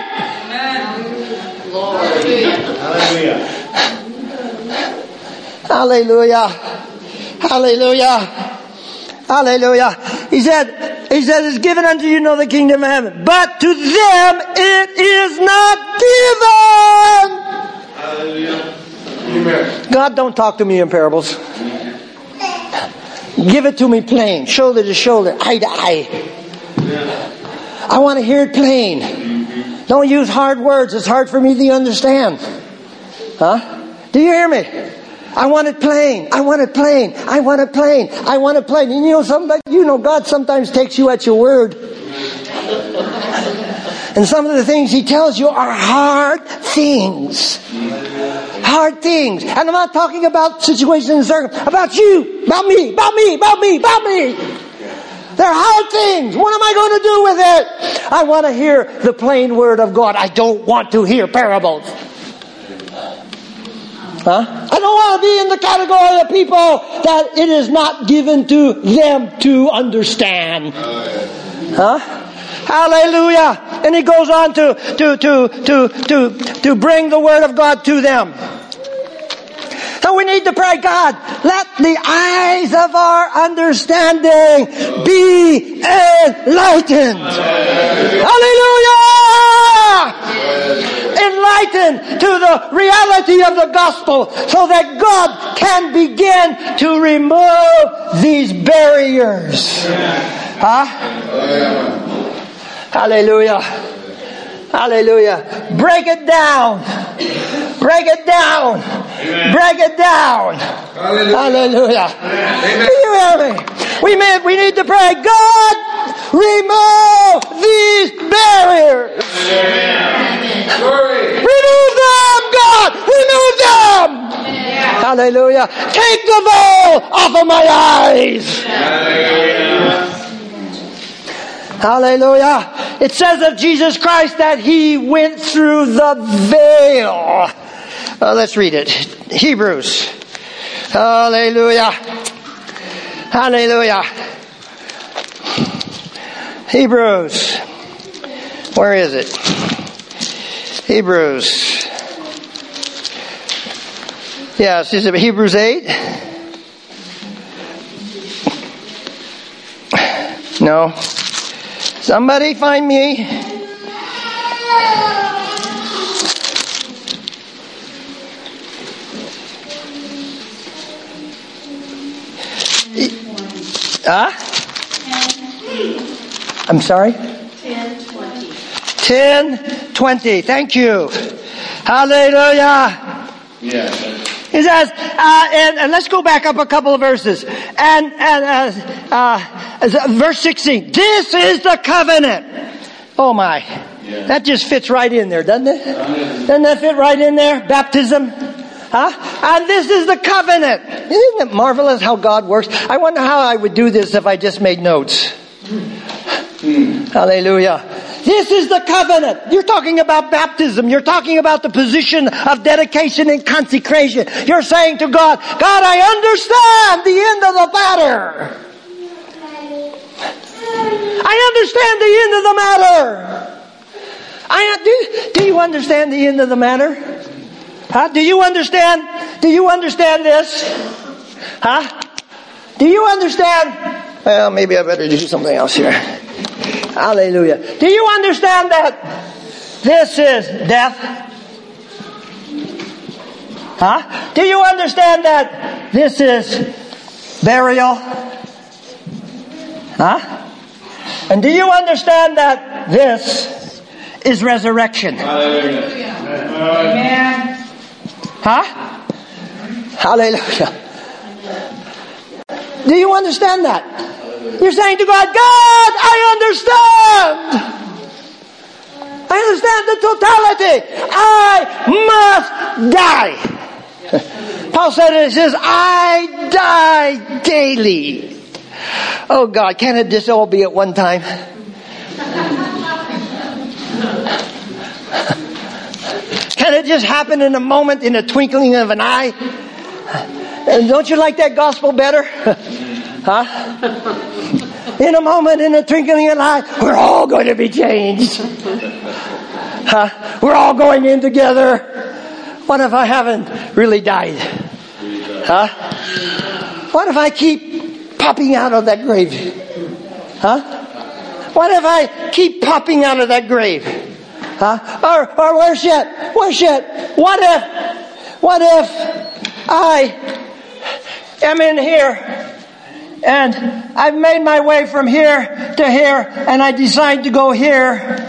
Hallelujah. Hallelujah. Hallelujah. He said, it's given unto you know the kingdom of heaven. But to them it is not given. Hallelujah. Amen. God, don't talk to me in parables. Give it to me plain. Shoulder to shoulder. Eye to eye. I want to hear it plain. Don't use hard words. It's hard for me to understand. Huh? Do you hear me? I want it plain. I want it plain. I want it plain. I want it plain. And God sometimes takes you at your word. And some of the things He tells you are hard things. Hard things. And I'm not talking about situations and circumstances. About you. About me. About me. About me. About me. They're hard things. What am I going to do with it? I want to hear the plain word of God. I don't want to hear parables. Huh? I don't want to be in the category of people that it is not given to them to understand. Huh? Hallelujah. And he goes on to bring the word of God to them. So we need to pray, God, let the eyes of our understanding be enlightened. Hallelujah! Enlightened to the reality of the gospel so that God can begin to remove these barriers. Huh? Hallelujah. Hallelujah. Break it down. Break it down. Amen. Break it down. Hallelujah. Hallelujah. Do you hear me? We need to pray, God, remove these barriers. Amen. Remove them, God. Remove them. Amen. Hallelujah. Take the veil off of my eyes. Hallelujah. Hallelujah. It says of Jesus Christ that He went through the veil. Let's read it. Hebrews. Hallelujah. Hallelujah. Hebrews. Where is it? Hebrews. Yes, is it Hebrews 8? No. Somebody find me. I'm sorry? 10:20. Thank you. Hallelujah. Yeah. He says, and let's go back up a couple of verses. And verse 16. This is the covenant. Oh my. Yeah. That just fits right in there, doesn't it? Doesn't that fit right in there? Baptism. Huh? And this is the covenant. Isn't it marvelous how God works? I wonder how I would do this if I just made notes. Hallelujah. This is the covenant. You're talking about baptism. You're talking about the position of dedication and consecration. You're saying to God, God, I understand the end of the matter. I understand the end of the matter. Do you understand the end of the matter? Huh? Do you understand? Do you understand this? Huh? Do you understand? Well, maybe I better do something else here. Hallelujah. Do you understand that this is death? Huh? Do you understand that this is burial? Huh? And do you understand that this is resurrection? Hallelujah. Amen. Huh? Hallelujah. Do you understand that? You're saying to God, God, I understand. I understand the totality. I must die. Paul said it, says, I die daily. Oh God, can't it just all be at one time? Can it just happen in a moment, in a twinkling of an eye? And don't you like that gospel better? Huh? In a moment, in a twinkling of an eye, we're all going to be changed. Huh? We're all going in together. What if I haven't really died? Huh? What if I keep popping out of that grave? Huh? What if I keep popping out of that grave? Huh? Or worse yet, what if I am in here and I've made my way from here to here and I decide to go here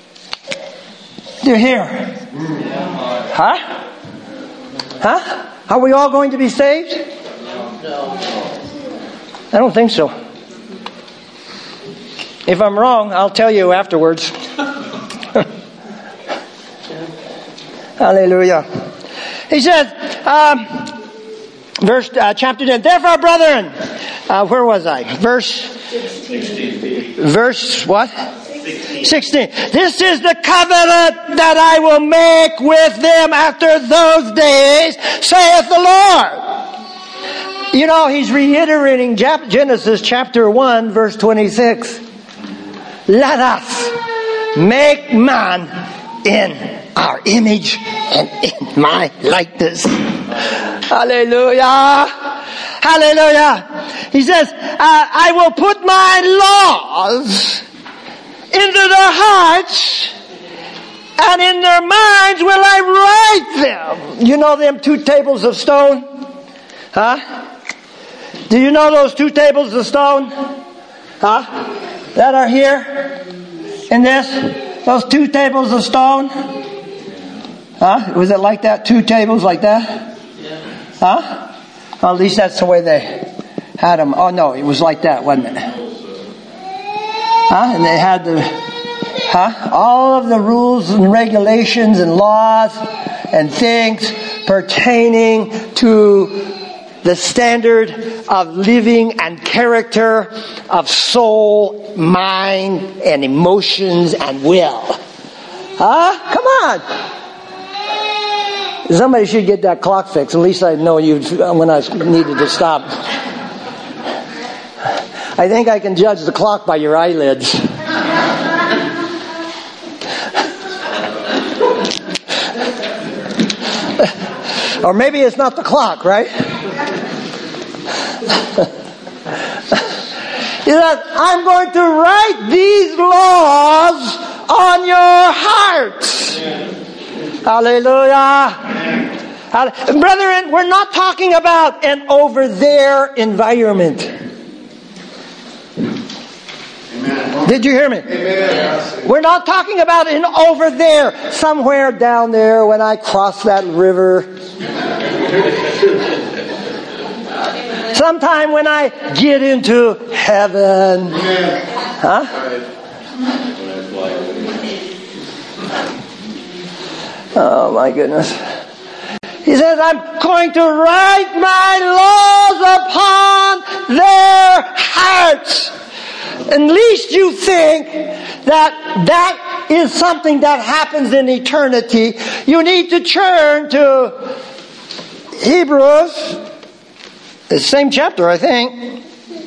to here? Huh? Huh? Are we all going to be saved? I don't think so. If I'm wrong, I'll tell you afterwards. Hallelujah. He says, chapter 10. Therefore, brethren, where was I? Verse 16. Verse what? 16. This is the covenant that I will make with them after those days, saith the Lord. You know, he's reiterating Genesis chapter 1, verse 26. Let us make man in our image and in my likeness. Hallelujah. Hallelujah. He says, I will put my laws into their hearts, and in their minds will I write them. You know them 2 tables of stone? Huh? Do you know those 2 tables of stone? Huh? That are here? In this? Those 2 tables of stone? Huh? Was it like that? 2 tables like that? Huh? Well, at least that's the way they had them. Oh no, it was like that, wasn't it? Huh? And they had all of the rules and regulations and laws and things pertaining to the standard of living and character of soul, mind, and emotions and will. Huh? Come on. Somebody should get that clock fixed. At least I know when I needed to stop. I think I can judge the clock by your eyelids. Or maybe it's not the clock, right? He said, I'm going to write these laws on your hearts. Hallelujah. Brethren, we're not talking about an over there environment. Amen. Did you hear me? Amen. We're not talking about an over there, somewhere down there when I cross that river. Sometime when I get into heaven. Huh? Oh my goodness. He says, I'm going to write my laws upon their hearts. At least you think that is something that happens in eternity. You need to turn to Hebrews, the same chapter, I think.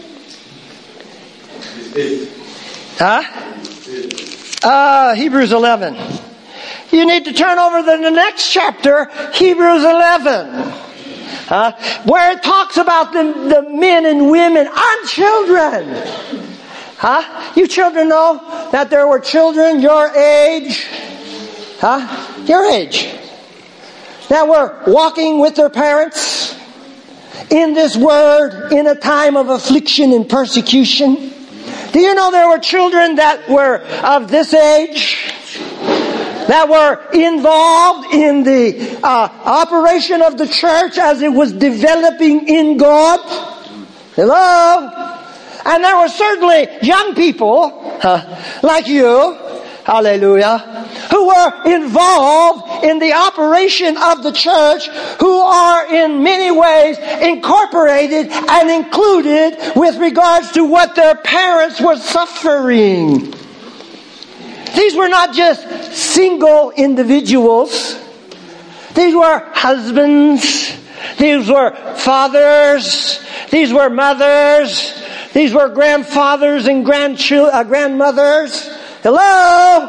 Huh? Hebrews 11. You need to turn over to the next chapter, Hebrews 11. Where it talks about the men and women and children. Huh? You children know that there were children your age. Huh? Your age. That were walking with their parents in this world in a time of affliction and persecution. Do you know there were children that were of this age? That were involved in the operation of the church as it was developing in God. Hello? And there were certainly young people like you, hallelujah, who were involved in the operation of the church, who are in many ways incorporated and included with regards to what their parents were suffering. These were not just single individuals. These were husbands. These were fathers. These were mothers. These were grandfathers and grandmothers. Hello?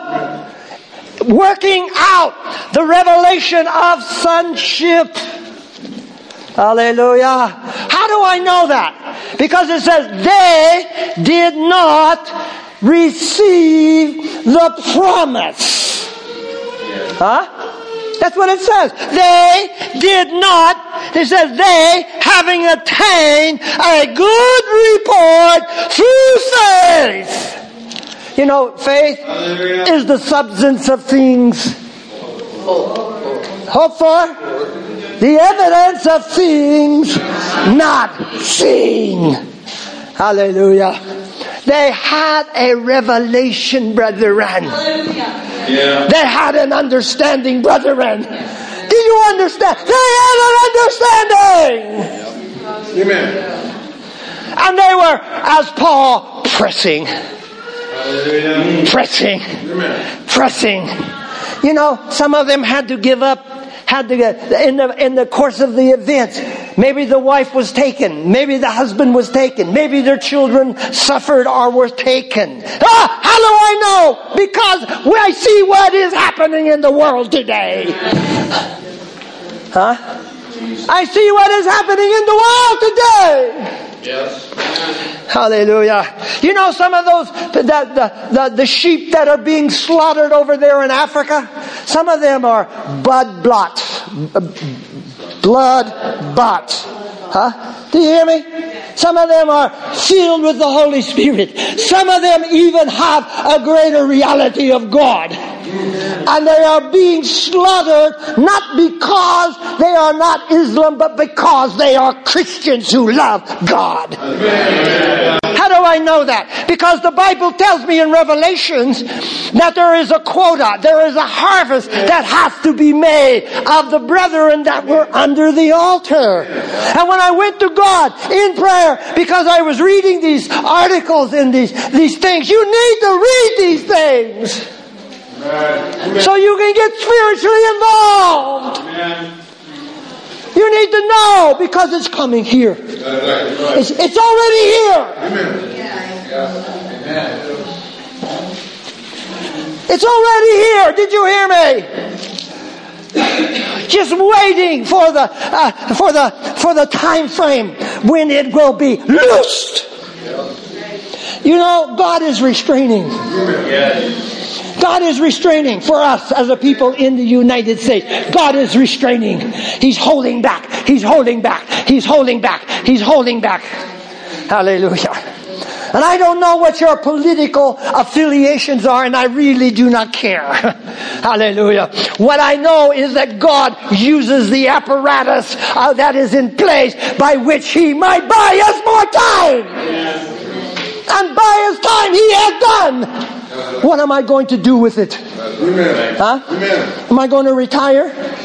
Working out the revelation of sonship. Hallelujah. How do I know that? Because it says they did not receive the promise. Huh? That's what it says. They did not. It says they, having attained a good report through faith. You know, faith is the substance of things hoped for, the evidence of things not seen. Hallelujah. They had a revelation, brethren. Yeah. They had an understanding, brethren. Do you understand? They had an understanding. Amen. And they were, as Paul, pressing. Hallelujah. Pressing. You know, some of them had to give up, had to get, in the course of the events. Maybe the wife was taken. Maybe the husband was taken. Maybe their children suffered or were taken. How do I know? Because I see what is happening in the world today. I see what is happening in the world today. Yes. Hallelujah. You know some of those, the sheep that are being slaughtered over there in Africa? Some of them are blood blots. Do you hear me? Some of them are filled with the Holy Spirit. Some of them even have a greater reality of God. And they are being slaughtered not because they are not Islam, but because they are Christians who love God. Amen. How do I know that? Because the Bible tells me in Revelations that there is a quota, there is a harvest that has to be made of the brethren that were under the altar. And when I went to God in prayer, because I was reading these articles and these things, you need to read these things. So you can get spiritually involved. You need to know because it's coming here. It's already here. It's already here. Did you hear me? Just waiting for the time frame when it will be loosed. You know, God is restraining. God is restraining for us as a people in the United States. God is restraining. He's holding back. He's holding back. He's holding back. He's holding back. Hallelujah. And I don't know what your political affiliations are, and I really do not care. Hallelujah. What I know is that God uses the apparatus that is in place by which He might buy us more time. And by His time He has done. What am I going to do with it? Huh? Am I going to retire?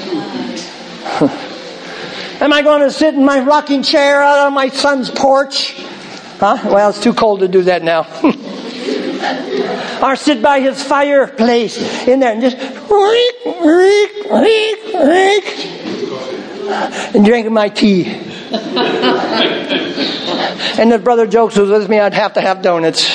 Am I going to sit in my rocking chair out on my son's porch? Huh? Well, it's too cold to do that now. Or sit by his fireplace in there and just and drink my tea. And if Brother Jokes was with me, I'd have to have donuts.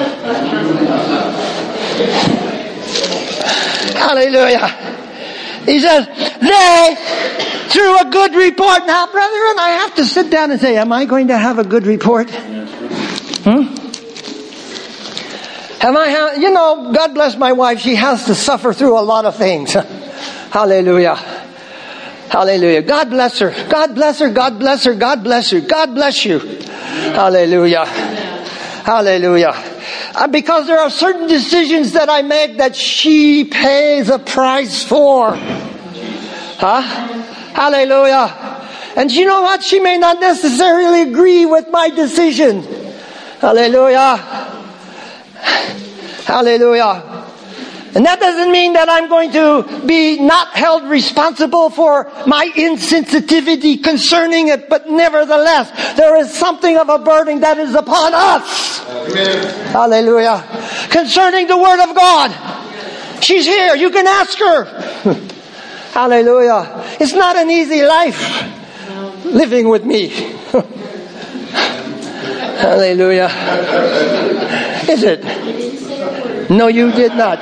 Hallelujah. He says, they, through a good report. Now, brethren, I have to sit down and say, am I going to have a good report? You know, God bless my wife. She has to suffer through a lot of things. Hallelujah. Hallelujah. God bless her. God bless her. God bless her. God bless her. God bless you. Hallelujah. Hallelujah. Because there are certain decisions that I make that she pays a price for. Hallelujah. And you know what? She may not necessarily agree with my decision. Hallelujah. Hallelujah. And that doesn't mean that I'm going to be not held responsible for my insensitivity concerning it, but nevertheless, there is something of a burden that is upon us. Amen. Hallelujah. Concerning the Word of God. She's here. You can ask her. Hallelujah. It's not an easy life living with me. Hallelujah. Is it? No, you did not.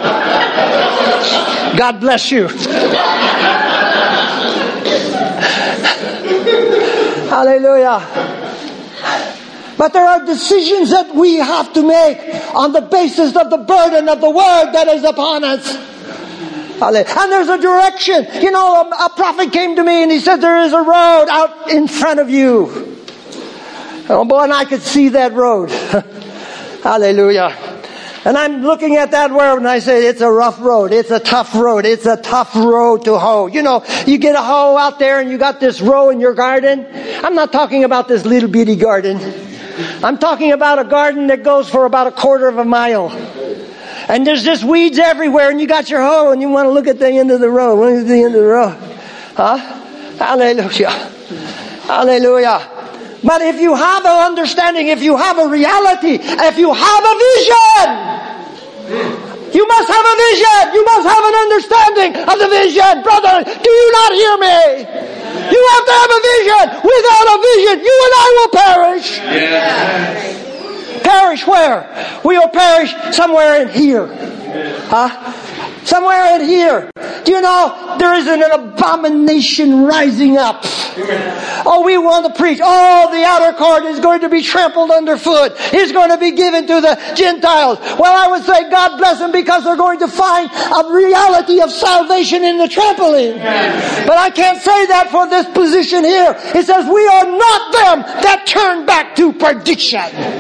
God bless you. Hallelujah. But there are decisions that we have to make on the basis of the burden of the word that is upon us. And there's a direction. You know, a prophet came to me and he said, there is a road out in front of you. Oh boy, and I could see that road. Hallelujah. And I'm looking at that road and I say, it's a rough road. It's a tough road. It's a tough road to hoe. You know, you get a hoe out there and you got this row in your garden. I'm not talking about this little bitty garden. I'm talking about a garden that goes for about a quarter of a mile. And there's just weeds everywhere and you got your hoe and you want to look at the end of the row. What is the end of the row? Huh? Hallelujah. Hallelujah. But if you have an understanding, if you have a reality, if you have a vision, you must have a vision. You must have an understanding of the vision. Brother, do you not hear me? You have to have a vision. Without a vision, you and I will perish. Yes. Perish where? We will perish somewhere in here. Huh? Somewhere in here. Do you know, there is an abomination rising up. Oh, we want to preach. Oh, the outer court is going to be trampled underfoot. It's going to be given to the Gentiles. Well, I would say God bless them because they're going to find a reality of salvation in the trampling. But I can't say that for this position here. It says we are not them that turn back to perdition.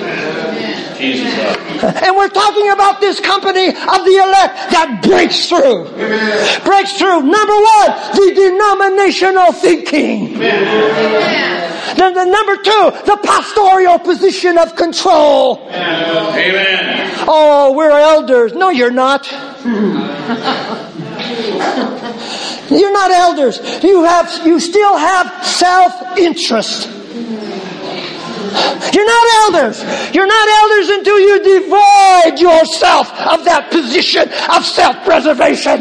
And we're talking about this company of the elect that breaks through. Breaks through. Number one, the denominational thinking. Then the number two, the pastoral position of control. Amen. Oh, we're elders. No, you're not. You're not elders. You still have self-interest. You're not elders. You're not elders until you divide yourself of that position of self-preservation.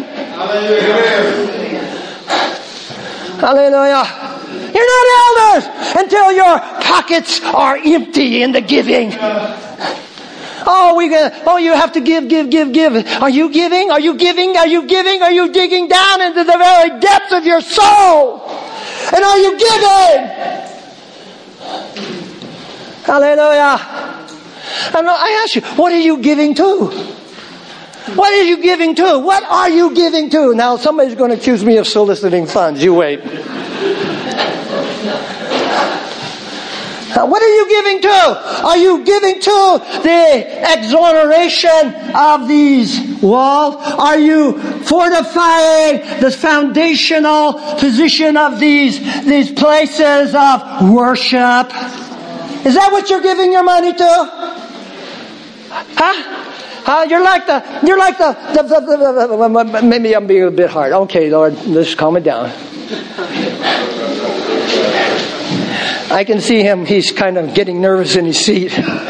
Hallelujah. You're not elders until your pockets are empty in the giving. Oh, you have to give. Are you giving? Are you giving? Are you giving? Are you digging down into the very depths of your soul? And are you giving? Hallelujah. And I ask you, what are you giving to? What are you giving to? What are you giving to? Now somebody's going to accuse me of soliciting funds. You wait. What are you giving to? Are you giving to the exoneration of these walls? Are you fortifying the foundational position of these places of worship? Is that what you're giving your money to? Huh? You're like the maybe I'm being a bit hard. Okay, Lord, let's calm it down. I can see him. He's kind of getting nervous in his seat.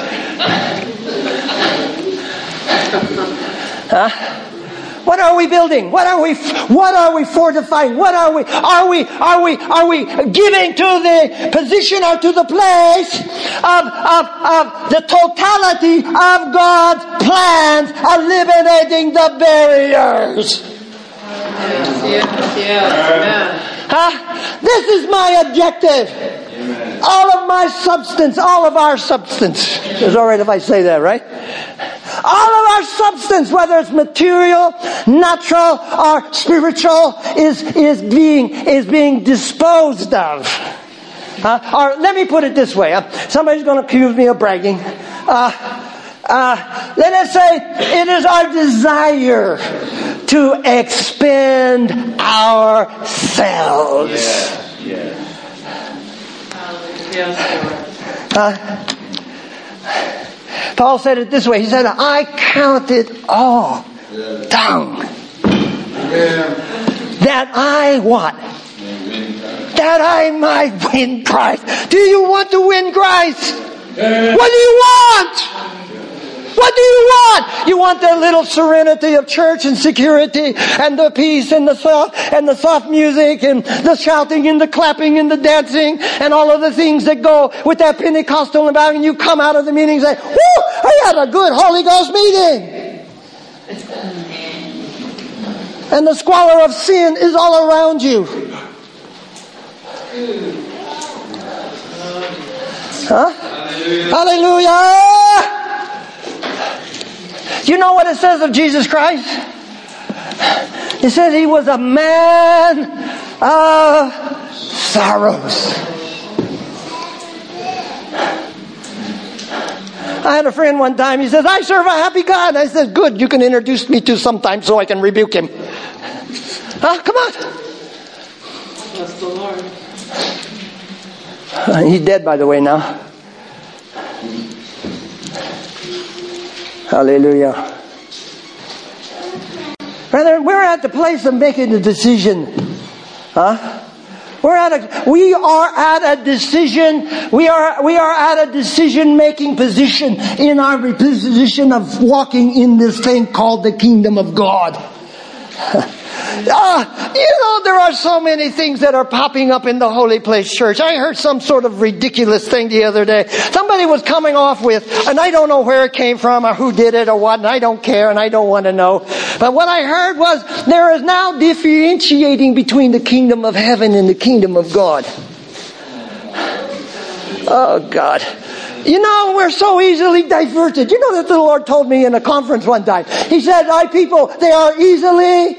Huh? What are we building? What are we fortifying? What are we giving to the position or to the place of the totality of God's plans, eliminating the barriers? Huh? This is my objective. All of my substance, all of our substance. It's all right if I say that, right? All of our substance, whether it's material, natural, or spiritual, is being disposed of. Or let me put it this way. Somebody's going to accuse me of bragging. Let us say it is our desire to expend ourselves. Yes. Paul said it this way. He said, I count it all dung. That I what? That I might win Christ. Do you want to win Christ? What do you want? What do you want? You want the little serenity of church and security and the peace and the soft music and the shouting and the clapping and the dancing and all of the things that go with that Pentecostal environment. And you come out of the meeting and say, whoo, I had a good Holy Ghost meeting. And the squalor of sin is all around you. Huh? Hallelujah! Do you know what it says of Jesus Christ? It says He was a man of sorrows. I had a friend one time, he says, I serve a happy God. I said, good, you can introduce me to sometime so I can rebuke him. Huh? Come on. Bless the Lord. He's dead, by the way, now. Hallelujah. Brethren, we're at the place of making a decision. Huh? We are at a decision. We are at a decision-making position in our position of walking in this thing called the kingdom of God. There are so many things that are popping up in the Holy Place Church. I heard some sort of ridiculous thing the other day. Somebody was coming off with, and I don't know where it came from or who did it or what, and I don't care and I don't want to know. But what I heard was there is now differentiating between the kingdom of heaven and the kingdom of God. Oh, God. We're so easily diverted. You know that the Lord told me in a conference one time. He said, my people, they are easily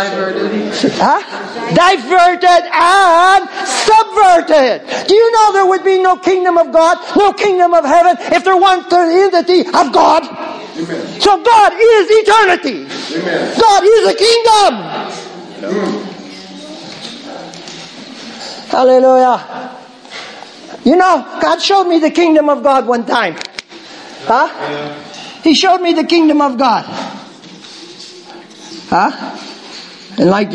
diverted and subverted. Do you know there would be no kingdom of God, no kingdom of heaven, if there weren't the entity of God? Amen. So God is eternity. Amen. God is a kingdom. Amen. Hallelujah. God showed me the kingdom of God one time. Huh? He showed me the kingdom of God. Huh? And like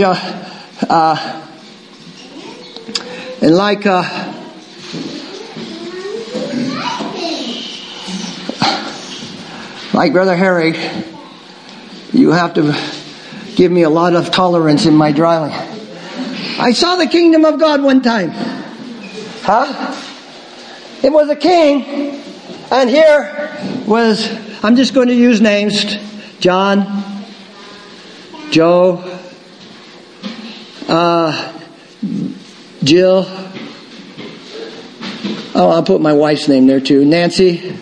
Brother Harry, you have to give me a lot of tolerance in my driving. I saw the kingdom of God one time. Huh? It was a king, and here was, I'm just going to use names, John, Joe, Jill, I'll put my wife's name there too, Nancy,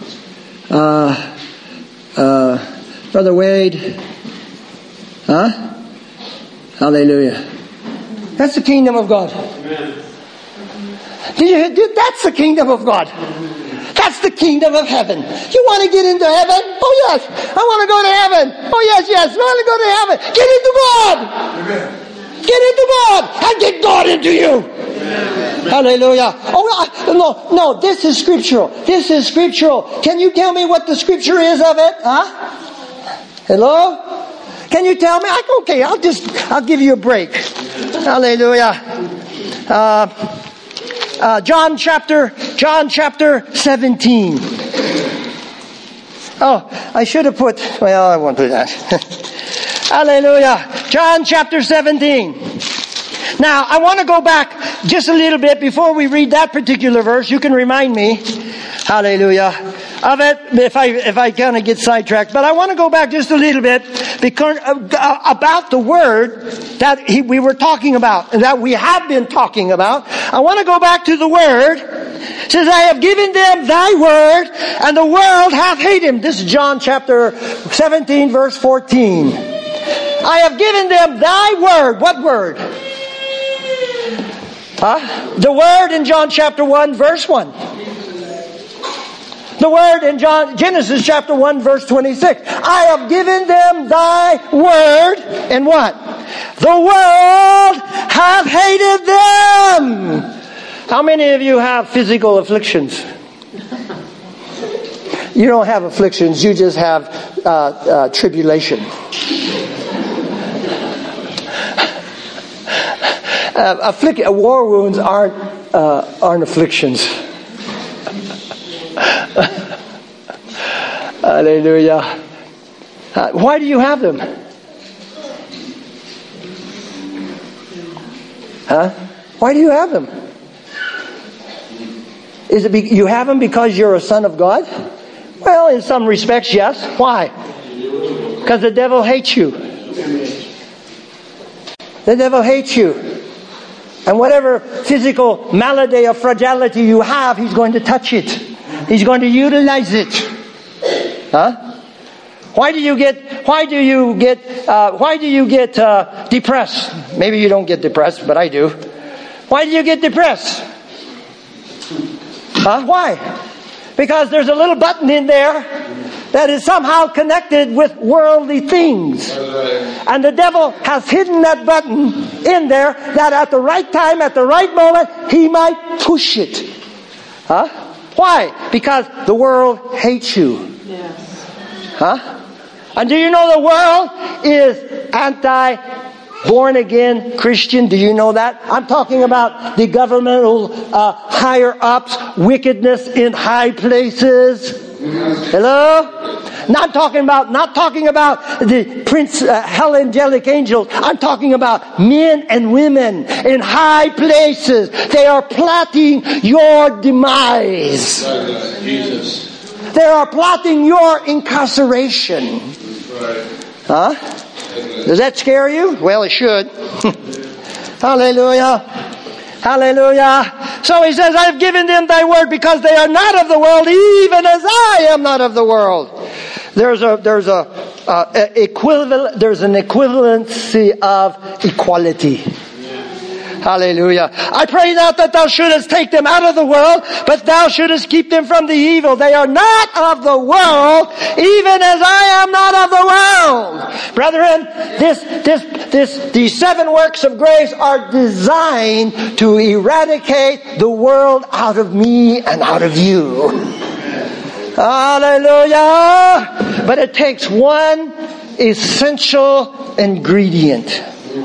Brother Wade, huh? Hallelujah. That's the kingdom of God. Amen. That's the kingdom of God. That's the kingdom of heaven. You want to get into heaven? Oh yes. I want to go to heaven. Oh yes. I want to go to heaven. Get into God. Amen. Get into God and get God into you. Amen. Hallelujah. Oh no. This is scriptural. This is scriptural. Can you tell me what the scripture is of it? Huh? Hello? Can you tell me? Okay. I'll give you a break. Hallelujah. John chapter 17. Oh, I should have put, I won't do that. Hallelujah. John chapter 17. Now, I want to go back just a little bit before we read that particular verse. You can remind me, hallelujah, of it if I kind of get sidetracked. But I want to go back just a little bit because about the word that we were talking about, and that we have been talking about. I want to go back to the word. It says, I have given them thy word, and the world hath hated him. This is John chapter 17, verse 14. I have given them thy word. What word? The word in John chapter 1, verse 1. The word in Genesis chapter 1, verse 26. I have given them thy word, and what? The world hath hated them. How many of you have physical afflictions? You don't have afflictions, you just have tribulation. War wounds aren't afflictions. Hallelujah. Why do you have them? Huh? Why do you have them? Is it you have them because you're a son of God? Well, in some respects, yes. Why? Because the devil hates you. The devil hates you. And whatever physical malady or fragility you have, He's going to touch it. He's going to utilize it. Huh? Why do you get depressed? Maybe you don't get depressed, but I do. Why do you get depressed? Huh? Why? Because there's a little button in there that is somehow connected with worldly things. And the devil has hidden that button in there that at the right time, at the right moment, he might push it. Huh? Why? Because the world hates you. Yes. Huh? And do you know the world is anti-born again Christian? Do you know that? I'm talking about the governmental higher ups, wickedness in high places. Hello? Not talking about the hell angelic angels. I'm talking about men and women in high places. They are plotting your demise. Jesus. They are plotting your incarceration. Huh? Does that scare you? Well, it should. Hallelujah. Hallelujah. So he says, I have given them thy word because they are not of the world, even as I am not of the world. There's an equivalency of equality. Hallelujah. I pray not that thou shouldest take them out of the world, but thou shouldest keep them from the evil. They are not of the world, even as I am not of the world. Brethren, these 7 works of grace are designed to eradicate the world out of me and out of you. Hallelujah. But it takes one essential ingredient.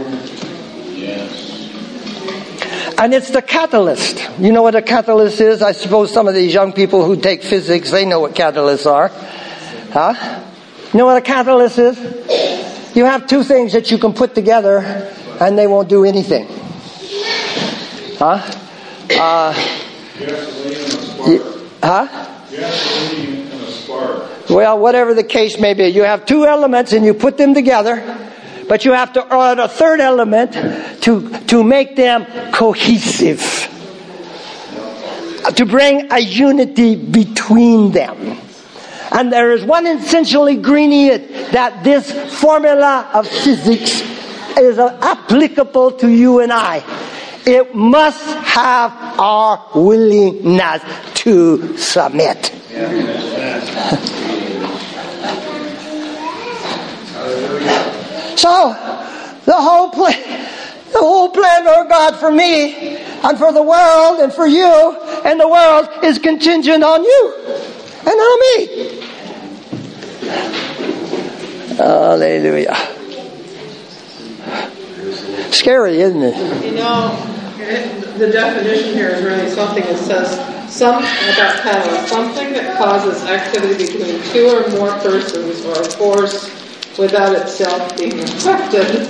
And it's the catalyst. You know what a catalyst is? I suppose some of these young people who take physics, they know what catalysts are. Huh? You know what a catalyst is? You have 2 things that you can put together and they won't do anything. Huh? Gasoline and a spark. Well, whatever the case may be. You have 2 elements and you put them together. But you have to add a 3rd element to make them cohesive. To bring a unity between them. And there is one essential ingredient that this formula of physics is applicable to you and I. It must have our willingness to submit. So, the whole plan, Lord God, for me and for the world and for you and the world is contingent on you and on me. Hallelujah. Scary, isn't it? You know, the definition here is really something that says about catalyst, something that causes activity between 2 or more persons or a force without itself being affected.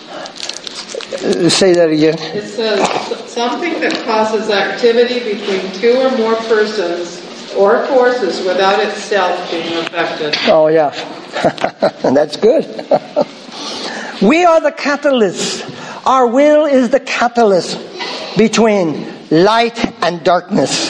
Say that again. It says something that causes activity between 2 or more persons or forces without itself being affected. Oh, yeah. That's good. We are the catalyst. Our will is the catalyst between light and darkness.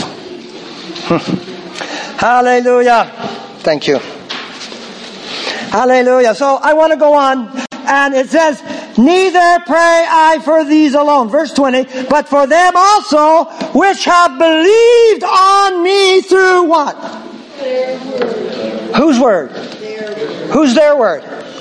Hallelujah. Thank you. Hallelujah. So I want to go on. And it says, neither pray I for these alone. Verse 20. But for them also which have believed on me through what? Their word. Whose word? Their word. Who's their word?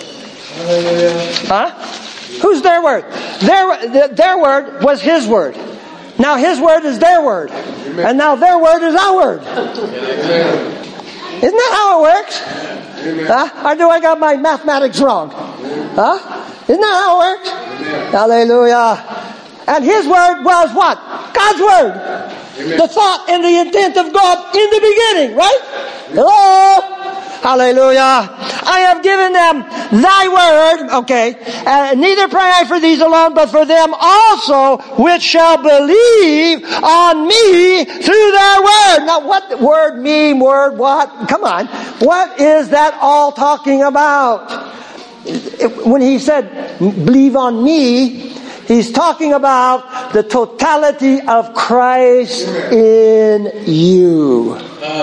Huh? Who's their word? Their word was His word. Now His word is their word. And now their word is our word. Isn't that how it works? Huh? Or do I got my mathematics wrong? Huh? Isn't that how it works? Hallelujah. And His word was what? God's word. The thought and the intent of God in the beginning, right? Hello? Hallelujah. I have given them thy word. Okay. Neither pray I for these alone, but for them also which shall believe on me through their word. Now what word mean? Word what? Come on. What is that all talking about? When he said, believe on me, He's talking about the totality of Christ in you.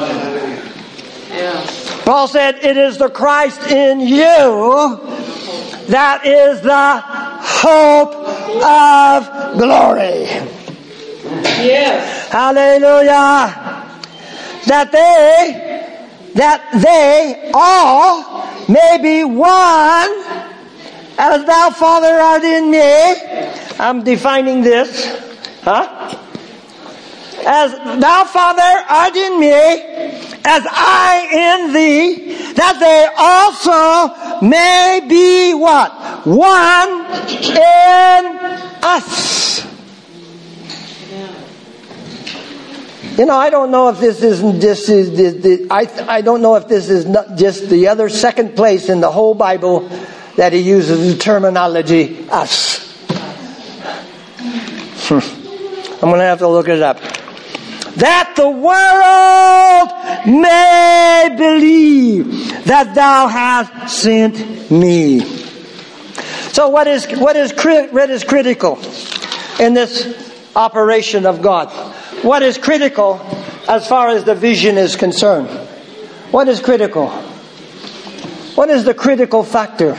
Paul said, it is the Christ in you that is the hope of glory. Yes. Hallelujah. That they all may be one, as thou, Father, art in me. I'm defining this. As thou, Father, art in me, as I in thee, that they also may be what? One in us. You know, I don't know if this isn't just I don't know if this is not just the other second place in the whole Bible that he uses the terminology us. I'm going to have to look it up. That the world may believe that thou hast sent me. So what is critical in this operation of God? What is critical as far as the vision is concerned? What is critical? What is the critical factor?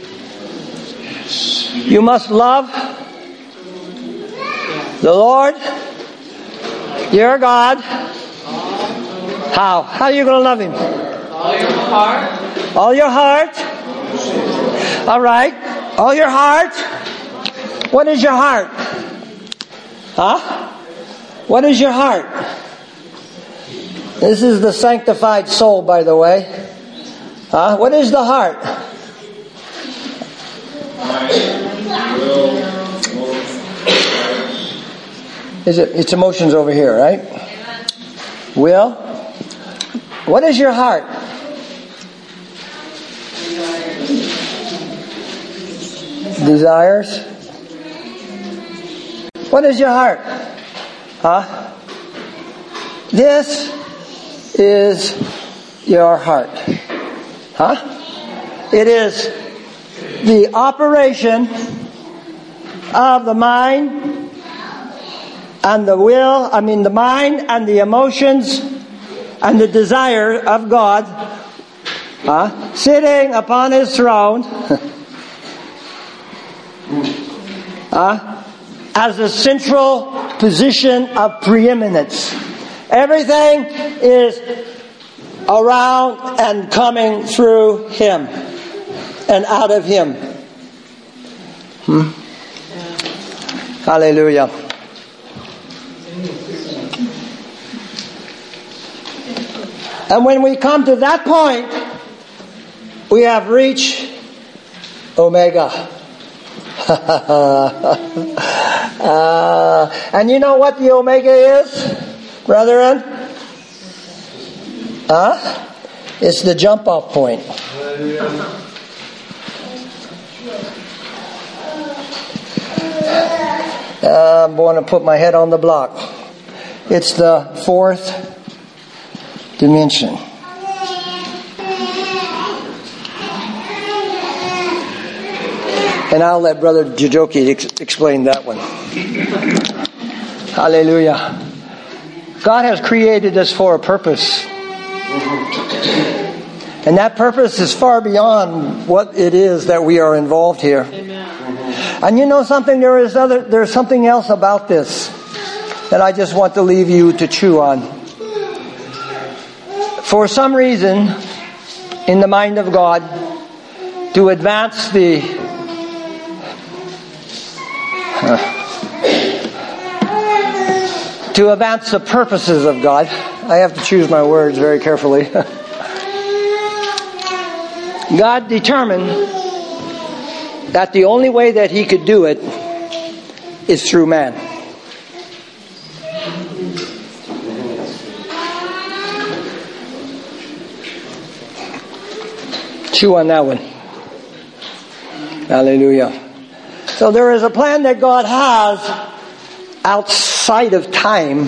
You must love the Lord, your God. How? How are you going to love Him? All your heart. All your heart. All right. All your heart. What is your heart? What is your heart? This is the sanctified soul, by the way. What is the heart? It's emotions over here, right? Will. What is your heart? Desires. What is your heart? This is your heart. It is the operation of the mind and the will, the mind and the emotions and the desire of God sitting upon His throne as a central position of preeminence. Everything is around and coming through Him and out of Him. Hallelujah. And when we come to that point, we have reached Omega. And you know what the Omega is, brethren? It's the jump off point. I'm going to put my head on the block. It's the fourth dimension. And I'll let Brother Jojoki explain that one. Hallelujah. God has created us for a purpose. And that purpose is far beyond what it is that we are involved here. Amen. And you know something? There's something else about this that I just want to leave you to chew on. For some reason, in the mind of God, to advance the purposes of God, I have to choose my words very carefully. God determined that the only way that He could do it is through man. Chew on that one. Hallelujah. So there is a plan that God has outside of time.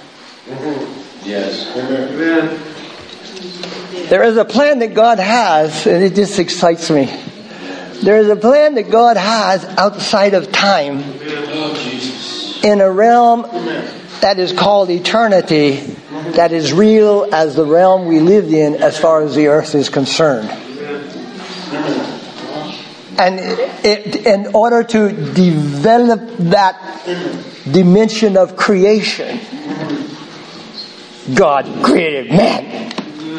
Yes. Amen. There is a plan that God has, and it just excites me. There's a plan that God has outside of time in a realm that is called eternity, that is real as the realm we live in as far as the earth is concerned. And in order to develop that dimension of creation, God created man.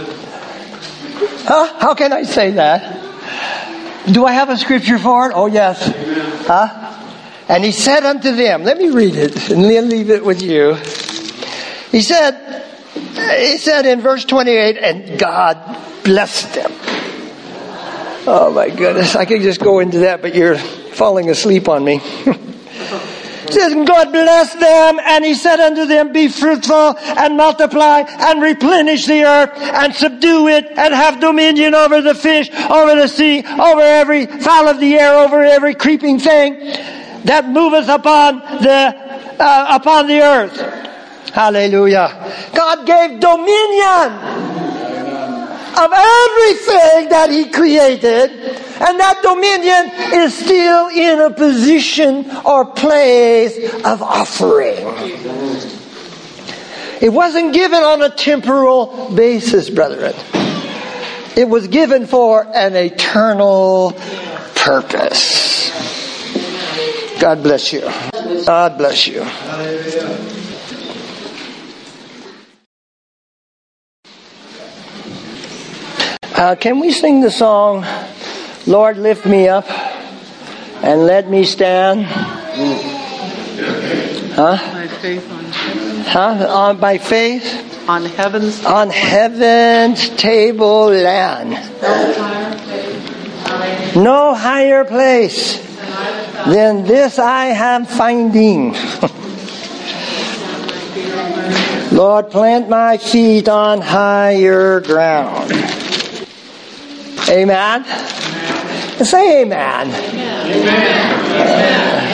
Huh? How can I say that? Do I have a scripture for it? Oh, yes. Huh? And he said unto them, let me read it and then leave it with you. He said in verse 28, and God blessed them. Oh my goodness, I could just go into that, but you're falling asleep on me. It says, God blessed them, and he said unto them, be fruitful and multiply and replenish the earth and subdue it and have dominion over the fish, over the sea, over every fowl of the air, over every creeping thing that moveth upon the earth. Hallelujah. God gave dominion of everything that he created, and that dominion is still in a position or place of offering. It wasn't given on a temporal basis, brethren. It was given for an eternal purpose. God bless you. God bless you. Can we sing the song, Lord, lift me up and let me stand? Huh? By faith on heaven. Huh? By faith? On heaven's tableland. No higher place than this I am finding. Lord, plant my feet on higher ground. Amen? Say amen. Amen.